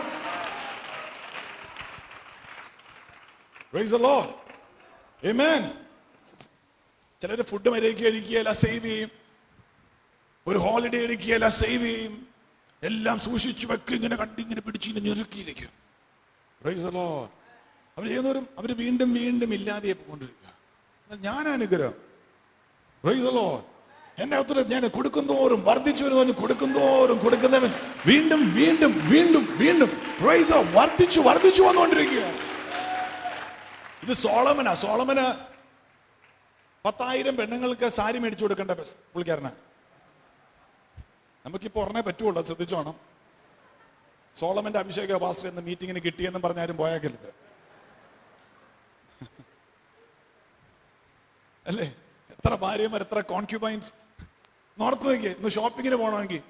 Praise the Lord. ആമേൻ. ചിലര് ഫുഡ് മര്യാദയ്ക്ക് കഴിക്കുകയല്ല, സേവ് ചെയ്യും. ഒരു ഹോളിഡേ എടുക്കുകയല്ല, സേവ് ചെയ്യും. എല്ലാം സൂക്ഷിച്ചു വെക്കും, ഇങ്ങനെ കണ്ടിങ്ങനെ പിടിച്ച് ഇങ്ങനെ ഞെരുക്കിയിരിക്കും. Praise the Lord. അവർ ചെയ്യുന്നവരും അവർ വീണ്ടും വീണ്ടും ഇല്ലാതെ കൊണ്ടിരിക്കുക. ഞാൻ അനുഗ്രഹം. Praise the Lord. എന്റെ ഉത്തരം ഞാൻ കൊടുക്കുന്തോറും വർദ്ധിച്ചു വരുന്നു. കൊടുക്കുന്തോറും കൊടുക്കുന്നവൻ വീണ്ടും വീണ്ടും വീണ്ടും വീണ്ടും പ്രൈസ് ദി ലോർഡ് വർദ്ധിച്ചു വർദ്ധിച്ചു വന്നുകൊണ്ടിരിക്കുക. ഇത് സോളമനാ. സോളമന് പത്തായിരം പെണ്ണുങ്ങൾക്ക് സാരി മേടിച്ചു കൊടുക്കേണ്ട പുള്ളിക്കാരനാ. നമുക്കിപ്പോ ഉടനെ പറ്റുള്ളൂ, ശ്രദ്ധിച്ചോണം. സോളമന്റെ അഭിഷേക പാസ്റ്റർ എന്ന മീറ്റിങ്ങിന് കിട്ടിയെന്നും പറഞ്ഞാലും പോയാക്കരുത്, അല്ലേ? എത്ര ഭാര്യമാർ, എത്ര കോൺക്യൂബൈൻസ്. നോർത്ത് നോക്കിയേ, ഇന്ന് ഷോപ്പിങ്ങിന് പോകണമെങ്കിൽ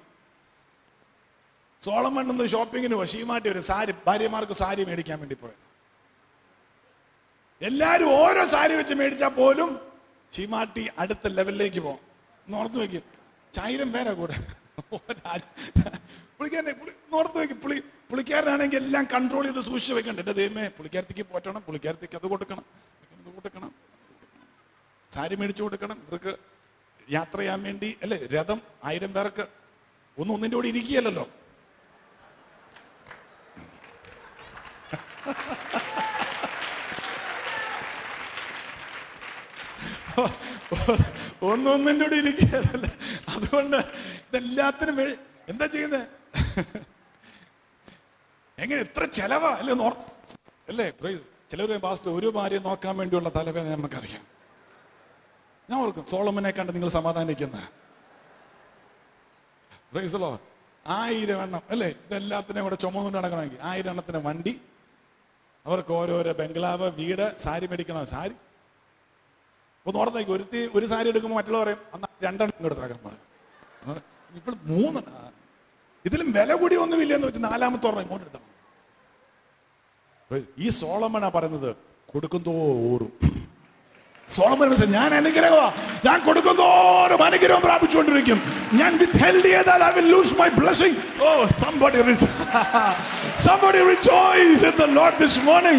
സോളമൻ ഒന്ന് ഷോപ്പിങ്ങിന് പോയി ഷീമാട്ടി വരും. സാരി, ഭാര്യമാർക്ക് സാരി മേടിക്കാൻ വേണ്ടി പോയത്. എല്ലാരും ഓരോ സാരി വെച്ച് മേടിച്ചാൽ പോലും ചീമാട്ടി അടുത്ത ലെവലിലേക്ക് പോകും. നോർത്ത് വയ്ക്കും. ആയിരം പേരാ കൂടെ. പുള്ളിക്കാരനെ നോർത്ത് വയ്ക്കും. പുള്ളി പുള്ളിക്കാരനാണെങ്കിൽ എല്ലാം കൺട്രോൾ ചെയ്ത് സൂക്ഷിച്ച് വെക്കണ്ട. എന്റെ ദൈവമേ, പുള്ളിക്കാരത്തേക്ക് പോറ്റണം, പുള്ളിക്കാരത്തേക്ക് അത് കൊടുക്കണം, ഇത് കൊടുക്കണം, സാരി മേടിച്ചു കൊടുക്കണം. ഇവർക്ക് യാത്ര ചെയ്യാൻ വേണ്ടി അല്ലേ രഥം. ആയിരം പേർക്ക് ഒന്നും ഒന്നിന്റെ കൂടെ ഇരിക്കുകയല്ലോ. ഒന്നൊന്നിൻ്റെ കൂടെ ഇരിക്കുകയല്ല. അതുകൊണ്ട് ഇതെല്ലാത്തിനും എന്താ ചെയ്യുന്നത്? എങ്ങനെ എത്ര ചെലവാ അല്ലേ അല്ലേ? ചിലവരെ പാസ്റ്റ് ഒരു ഭാര്യയെ നോക്കാൻ വേണ്ടിയുള്ള തലവേദന നമുക്കറിയാം. ഞാൻ ഓർക്കും സോളമനെ കണ്ട് നിങ്ങൾ സമാധാനിക്കുന്ന ആയിരം എണ്ണം അല്ലേ ഇതെല്ലാത്തിനും കൂടെ ചുമന്നുകൊണ്ട് നടക്കണമെങ്കിൽ ആയിരം എണ്ണത്തിന് വണ്ടി, അവർക്ക് ഓരോരോ ബംഗ്ലാവ്, വീട്, സാരി മേടിക്കണം. സാരി ഇപ്പൊ നോർത്തേക്ക് ഒരുത്തി ഒരു സാരി എടുക്കുമ്പോൾ മറ്റുള്ള പറയും അന്ന് രണ്ടെണ്ണം ഇങ്ങോട്ടാക്കാൻ പറയും. ഇപ്പോൾ മൂന്നെണ്ണം ഇതിലും വില കൂടി ഒന്നുമില്ലെന്ന് വെച്ച് നാലാമത്തെ ഒരെണ്ണം ഇങ്ങോട്ട് എടുത്തണം. ഈ സോളമനാ പറയുന്നത് കൊടുക്കുന്തോറും. സോളമൻ ഞാൻ അനുഗ്രഹമാ, ഞാൻ കൊടുക്കുന്തോറും അനുഗ്രഹം പ്രാപിച്ചുകൊണ്ടിരിക്കും. ഞാൻ withheld ചെയ്താൽ I will lose my blessing. Oh, somebody somebody rejoice in the Lord this morning.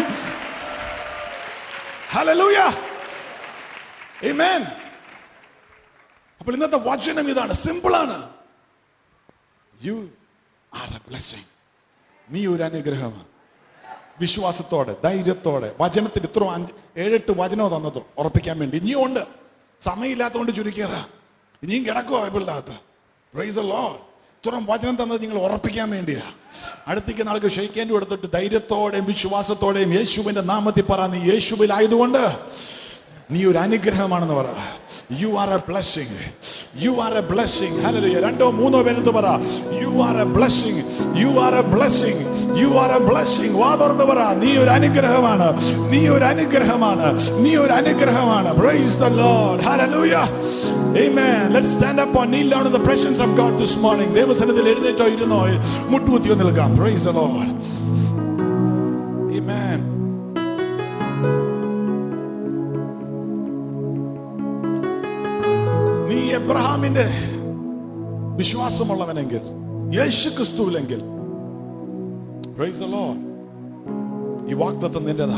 Hallelujah. Amen. അപ്പോൾ ഇന്നത്തെ വചനം ഇതാണ്, സിമ്പിൾ ആണ്. You are a blessing. നീ ഒരു അനുഗ്രഹമാണ്. വിശ്വാസത്തോടെ ധൈര്യത്തോടെ വചനത്തിൽ ഇത്ര അഞ്ച് ഏഴെട്ട് വചനോ തന്നത് ഉറപ്പിക്കാൻ വേണ്ടി ഇനിയും ഉണ്ട്. സമയമില്ലാത്തതുകൊണ്ട് ചുരുക്കിയതാ. ഇനിയും കിടക്കുവോ ബൈബിളിനകത്ത്. Praise the Lord. ഇത്രയും വചനം തന്നത് നിങ്ങൾ ഉറപ്പിക്കാൻ വേണ്ടിയാ. അടുത്തേക്ക് നാൾക്ക് ഷെയ്ക്കേണ്ടി കൊടുത്തിട്ട് ധൈര്യത്തോടെയും വിശ്വാസത്തോടെയും യേശുവിന്റെ നാമത്തിൽ പറ, നീ യേശുവിലായതുകൊണ്ട് നീ ഒരു അനുഗ്രഹമാണെന്ന് പറ. You are a blessing. You are a blessing. Hallelujah. രണ്ടോ മൂന്നോ പേരെന്ന് പറ. You are a blessing. You are a blessing. You are a blessing. വാ തുറന്ന് പറ, നീ ഒരു അനുഗ്രഹമാണ്, നീ ഒരു അനുഗ്രഹമാണ്, നീ ഒരു അനുഗ്രഹമാണ്. Praise the Lord. Hallelujah. Amen. Let's stand up and kneel down in the presence of God this morning. ദൈവസന്നിധിയിൽ എഴുന്നേറ്റോ ഇരുന്നോ മുട്ടുകുത്തിയോ നിൽക്കാം. Praise the Lord. Amen. നീ എബ്രഹാമിന്റെ വിശ്വാസമുള്ളവനെങ്കിൽ, യേശു ക്രിസ്തുവിലെങ്കിൽ, പ്രൈസ് ദി ലോർഡ്, ഈ വാഗ്ദത്തം നിന്റേതാ.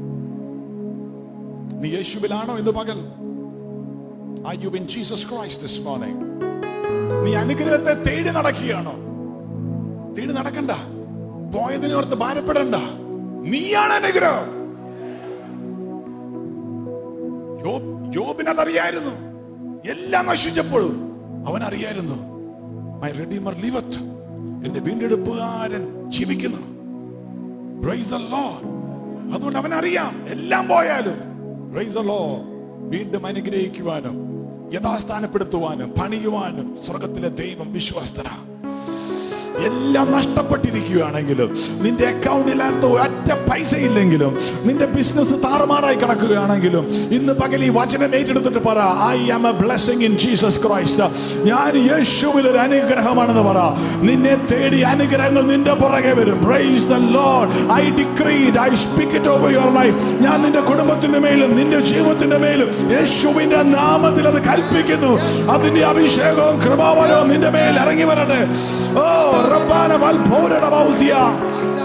നീ യേശുവിലാണോ ഇന്ന് പകൽ? Are you in Jesus Christ this morning? നീ അനുഗ്രഹത്തെ തേടി നടക്കുകയാണോ? തേടി നടക്കണ്ട, പോയതിനെ ഓർത്ത് ഭാരപ്പെടണ്ട. നീയാണ് അനുഗ്രഹം. യോബിന് അതറിയായിരുന്നു. എല്ലാം നശിച്ചപ്പോഴും അവൻ അറിയായിരുന്നു, മൈ റെഡീമർ ലിവത്ത്, എന്റെ വീണ്ടെടുപ്പുകാരൻ ജീവിക്കുന്നു. Praise the Lord. അതുകൊണ്ട് അവൻ അറിയാം എല്ലാം പോയാലും പ്രൈസ് ദി ലോർഡ് വീണ്ടും അനുഗ്രഹിക്കുവാനും യഥാസ്ഥാനപ്പെടുത്തുവാനും പണിയുവാനും സ്വർഗത്തിലെ ദൈവം വിശ്വസ്തനാ. എല്ലാം നഷ്ടപ്പെട്ടിരിക്കുകയാണെങ്കിലും, നിന്റെ അക്കൗണ്ടിനകത്ത് ഒറ്റ പൈസ ഇല്ലെങ്കിലും, നിന്റെ ബിസിനസ് താറുമാറായി കിടക്കുകയാണെങ്കിലും, ഇന്ന് പകൽ ഈ വചനം ഏറ്റെടുത്തിട്ട് പറ, I am a blessing in Jesus Christ. ഞാൻ യേശുവിൽ ഒരു അനുഗ്രഹമാണെന്ന് പറ. നിന്നെ തേടി അനുഗ്രഹങ്ങൾ നിന്റെ പുറകെ വരും. Praise the Lord. I decreed, I speak it over your life. ഞാൻ നിന്റെ കുടുംബത്തിന്റെ മേലും നിന്റെ ജീവിതത്തിന്റെ മേലും യേശുവിന്റെ നാമത്തിൽ അത് കൽപ്പിക്കുന്നു. അതിന്റെ അഭിഷേകവും കൃപാവരവും നിന്റെ മേൽ ഇറങ്ങി വരട്ടെ. ഓ റബ്ബാന വൽ ഭൗരട ബൗസിയ